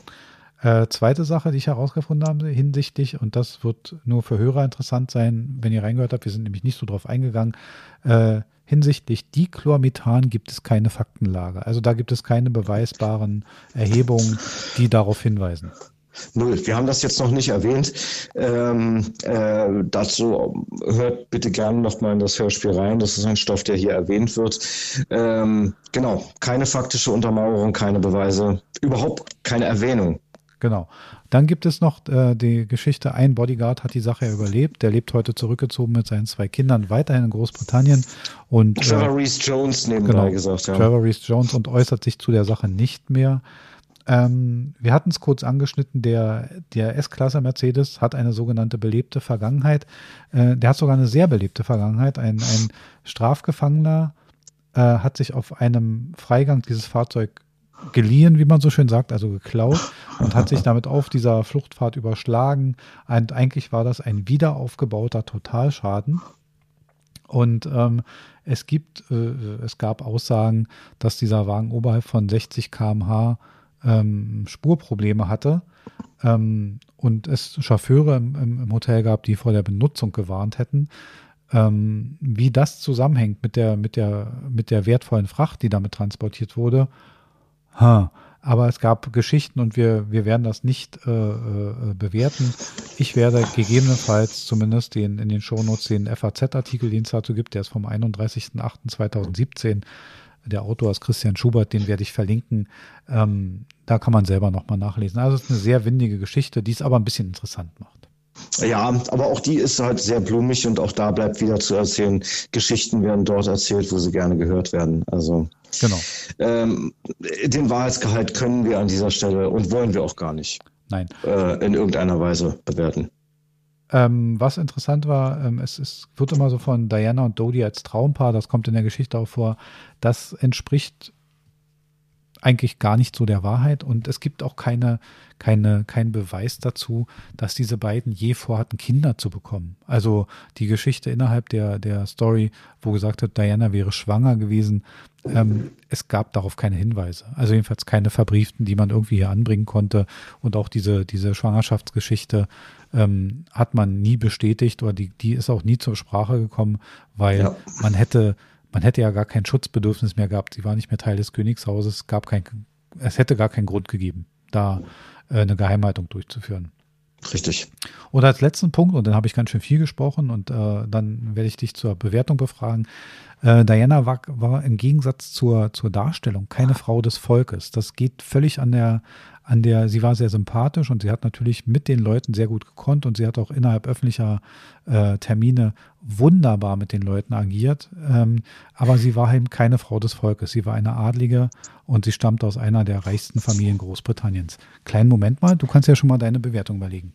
Äh, zweite Sache, die ich herausgefunden habe hinsichtlich, und das wird nur für Hörer interessant sein, wenn ihr reingehört habt, wir sind nämlich nicht so drauf eingegangen, äh, hinsichtlich Dichlormethan gibt es keine Faktenlage. Also da gibt es keine beweisbaren Erhebungen, die darauf hinweisen.
Null. Wir haben das jetzt noch nicht erwähnt. Ähm, äh, dazu hört bitte gerne noch mal in das Hörspiel rein. Das ist ein Stoff, der hier erwähnt wird. Ähm, genau. Keine faktische Untermauerung, keine Beweise, überhaupt keine Erwähnung.
Genau. Dann gibt es noch äh, die Geschichte, ein Bodyguard hat die Sache überlebt. Der lebt heute zurückgezogen mit seinen zwei Kindern weiterhin in Großbritannien. Und,
Trevor
äh,
Rees Jones nebenbei
genau,
gesagt. Ja.
Trevor Rees Jones und äußert sich zu der Sache nicht mehr. Ähm, wir hatten es kurz angeschnitten, der, der S-Klasse Mercedes hat eine sogenannte belebte Vergangenheit. Äh, der hat sogar eine sehr belebte Vergangenheit. Ein, ein Strafgefangener äh, hat sich auf einem Freigang dieses Fahrzeug geliehen, wie man so schön sagt, also geklaut und hat sich damit auf dieser Fluchtfahrt überschlagen. Und eigentlich war das ein wiederaufgebauter Totalschaden. Und ähm, es gibt, äh, es gab Aussagen, dass dieser Wagen oberhalb von sechzig Kilometer pro Stunde ähm, Spurprobleme hatte ähm, und es Chauffeure im, im Hotel gab, die vor der Benutzung gewarnt hätten. Ähm, wie das zusammenhängt mit der, mit der, mit der wertvollen Fracht, die damit transportiert wurde, Ha. Aber es gab Geschichten und wir, wir werden das nicht äh, äh, bewerten. Ich werde gegebenenfalls zumindest den in den Shownotes den F A Z-Artikel, den es dazu gibt, der ist vom einunddreißigsten achten zweitausendsiebzehn. Der Autor ist Christian Schubert, den werde ich verlinken. Ähm, da kann man selber nochmal nachlesen. Also es ist eine sehr windige Geschichte, die es aber ein bisschen interessant macht.
Ja, aber auch die ist halt sehr blumig und auch da bleibt wieder zu erzählen. Geschichten werden dort erzählt, wo sie gerne gehört werden. Also
genau.
Ähm, den Wahrheitsgehalt können wir an dieser Stelle und wollen wir auch gar nicht
Nein.
Äh, in irgendeiner Weise bewerten.
Ähm, was interessant war, ähm, es ist, wird immer so von Diana und Dodi als Traumpaar, das kommt in der Geschichte auch vor, das entspricht eigentlich gar nicht so der Wahrheit und es gibt auch keine, keine, keinen Beweis dazu, dass diese beiden je vorhatten, Kinder zu bekommen. Also die Geschichte innerhalb der, der Story, wo gesagt wird, Diana wäre schwanger gewesen, ähm, es gab darauf keine Hinweise. Also jedenfalls keine verbrieften, die man irgendwie hier anbringen konnte und auch diese, diese Schwangerschaftsgeschichte ähm, hat man nie bestätigt oder die, die ist auch nie zur Sprache gekommen, weil ja. man hätte Man hätte ja gar kein Schutzbedürfnis mehr gehabt. Sie war nicht mehr Teil des Königshauses. Es gab kein, es hätte gar keinen Grund gegeben, da äh, eine Geheimhaltung durchzuführen.
Richtig.
Und als letzten Punkt, und dann habe ich ganz schön viel gesprochen und äh, dann werde ich dich zur Bewertung befragen. Äh, Diana war, war im Gegensatz zur, zur Darstellung keine Frau des Volkes. Das geht völlig an der, an der, sie war sehr sympathisch und sie hat natürlich mit den Leuten sehr gut gekonnt und sie hat auch innerhalb öffentlicher äh, Termine wunderbar mit den Leuten agiert. Ähm, aber sie war eben keine Frau des Volkes. Sie war eine Adlige und sie stammte aus einer der reichsten Familien Großbritanniens. Kleinen Moment mal, du kannst ja schon mal deine Bewertung überlegen.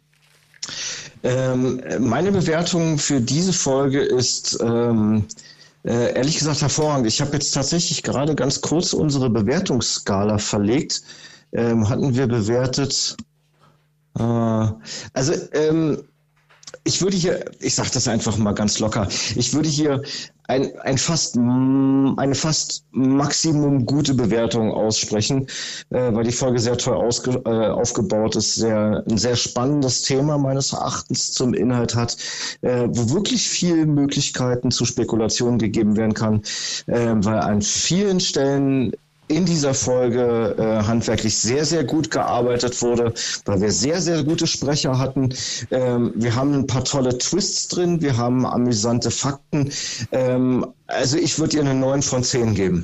Ähm, meine Bewertung für diese Folge ist ähm, äh, ehrlich gesagt hervorragend. Ich habe jetzt tatsächlich gerade ganz kurz unsere Bewertungsskala verlegt. Ähm, hatten wir bewertet, äh, also ähm, ich würde hier, ich sage das einfach mal ganz locker, ich würde hier ein, ein fast, eine fast Maximum gute Bewertung aussprechen, äh, weil die Folge sehr toll ausge, äh, aufgebaut ist, sehr, ein sehr spannendes Thema meines Erachtens zum Inhalt hat, äh, wo wirklich viele Möglichkeiten zu Spekulationen gegeben werden kann, äh, weil an vielen Stellen in dieser Folge äh, handwerklich sehr, sehr gut gearbeitet wurde, weil wir sehr, sehr gute Sprecher hatten. Ähm, wir haben ein paar tolle Twists drin, wir haben amüsante Fakten. Ähm, also ich würde ihr eine neun von zehn geben.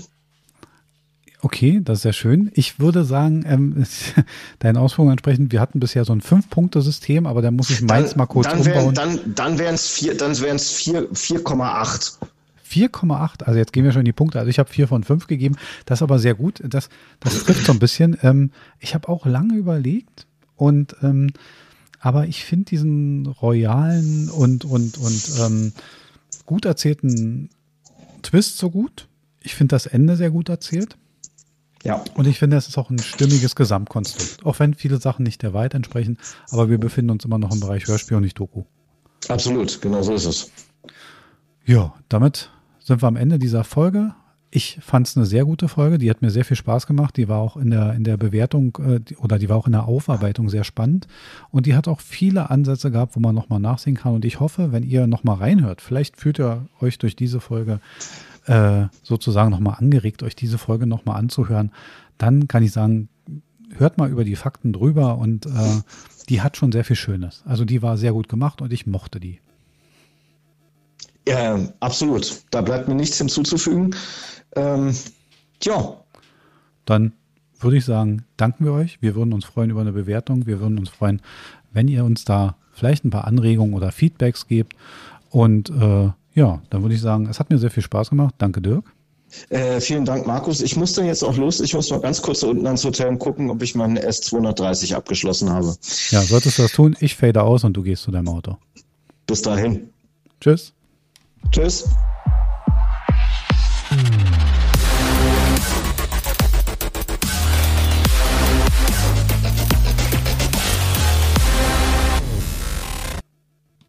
Okay, das ist sehr schön. Ich würde sagen, ähm, deinen Ausführungen entsprechend, wir hatten bisher so ein Fünf-Punkte-System, aber da muss ich meins dann, mal kurz
dann wären,
umbauen.
Dann, dann wären es vier, dann wären es vier, vier Komma acht.
vier Komma acht, also jetzt gehen wir schon in die Punkte. Also ich habe vier von fünf gegeben, das ist aber sehr gut. Das, das trifft so ein bisschen. Ähm, ich habe auch lange überlegt und ähm, aber ich finde diesen royalen und und und ähm, gut erzählten Twist so gut. Ich finde das Ende sehr gut erzählt.
Ja.
Und ich finde, es ist auch ein stimmiges Gesamtkonstrukt. Auch wenn viele Sachen nicht der Wahrheit entsprechen, aber wir befinden uns immer noch im Bereich Hörspiel und nicht Doku.
Absolut, genau so ist es.
Ja, damit sind wir am Ende dieser Folge. Ich fand es eine sehr gute Folge, die hat mir sehr viel Spaß gemacht, die war auch in der, in der Bewertung äh, die, oder die war auch in der Aufarbeitung sehr spannend und die hat auch viele Ansätze gehabt, wo man nochmal nachsehen kann und ich hoffe, wenn ihr nochmal reinhört, vielleicht fühlt ihr euch durch diese Folge äh, sozusagen nochmal angeregt, euch diese Folge nochmal anzuhören, dann kann ich sagen, hört mal über die Fakten drüber und äh, die hat schon sehr viel Schönes. Also die war sehr gut gemacht und ich mochte die.
Ja, absolut. Da bleibt mir nichts hinzuzufügen. Ähm, ja.
Dann würde ich sagen, danken wir euch. Wir würden uns freuen über eine Bewertung. Wir würden uns freuen, wenn ihr uns da vielleicht ein paar Anregungen oder Feedbacks gebt. Und äh, ja, dann würde ich sagen, es hat mir sehr viel Spaß gemacht. Danke, Dirk.
Äh, vielen Dank, Markus. Ich muss dann jetzt auch los. Ich muss mal ganz kurz da unten ans Hotel gucken, ob ich meinen S zweihundertdreißig abgeschlossen habe.
Ja, solltest du das tun. Ich fade aus und du gehst zu deinem Auto.
Bis dahin.
Tschüss.
Tschüss.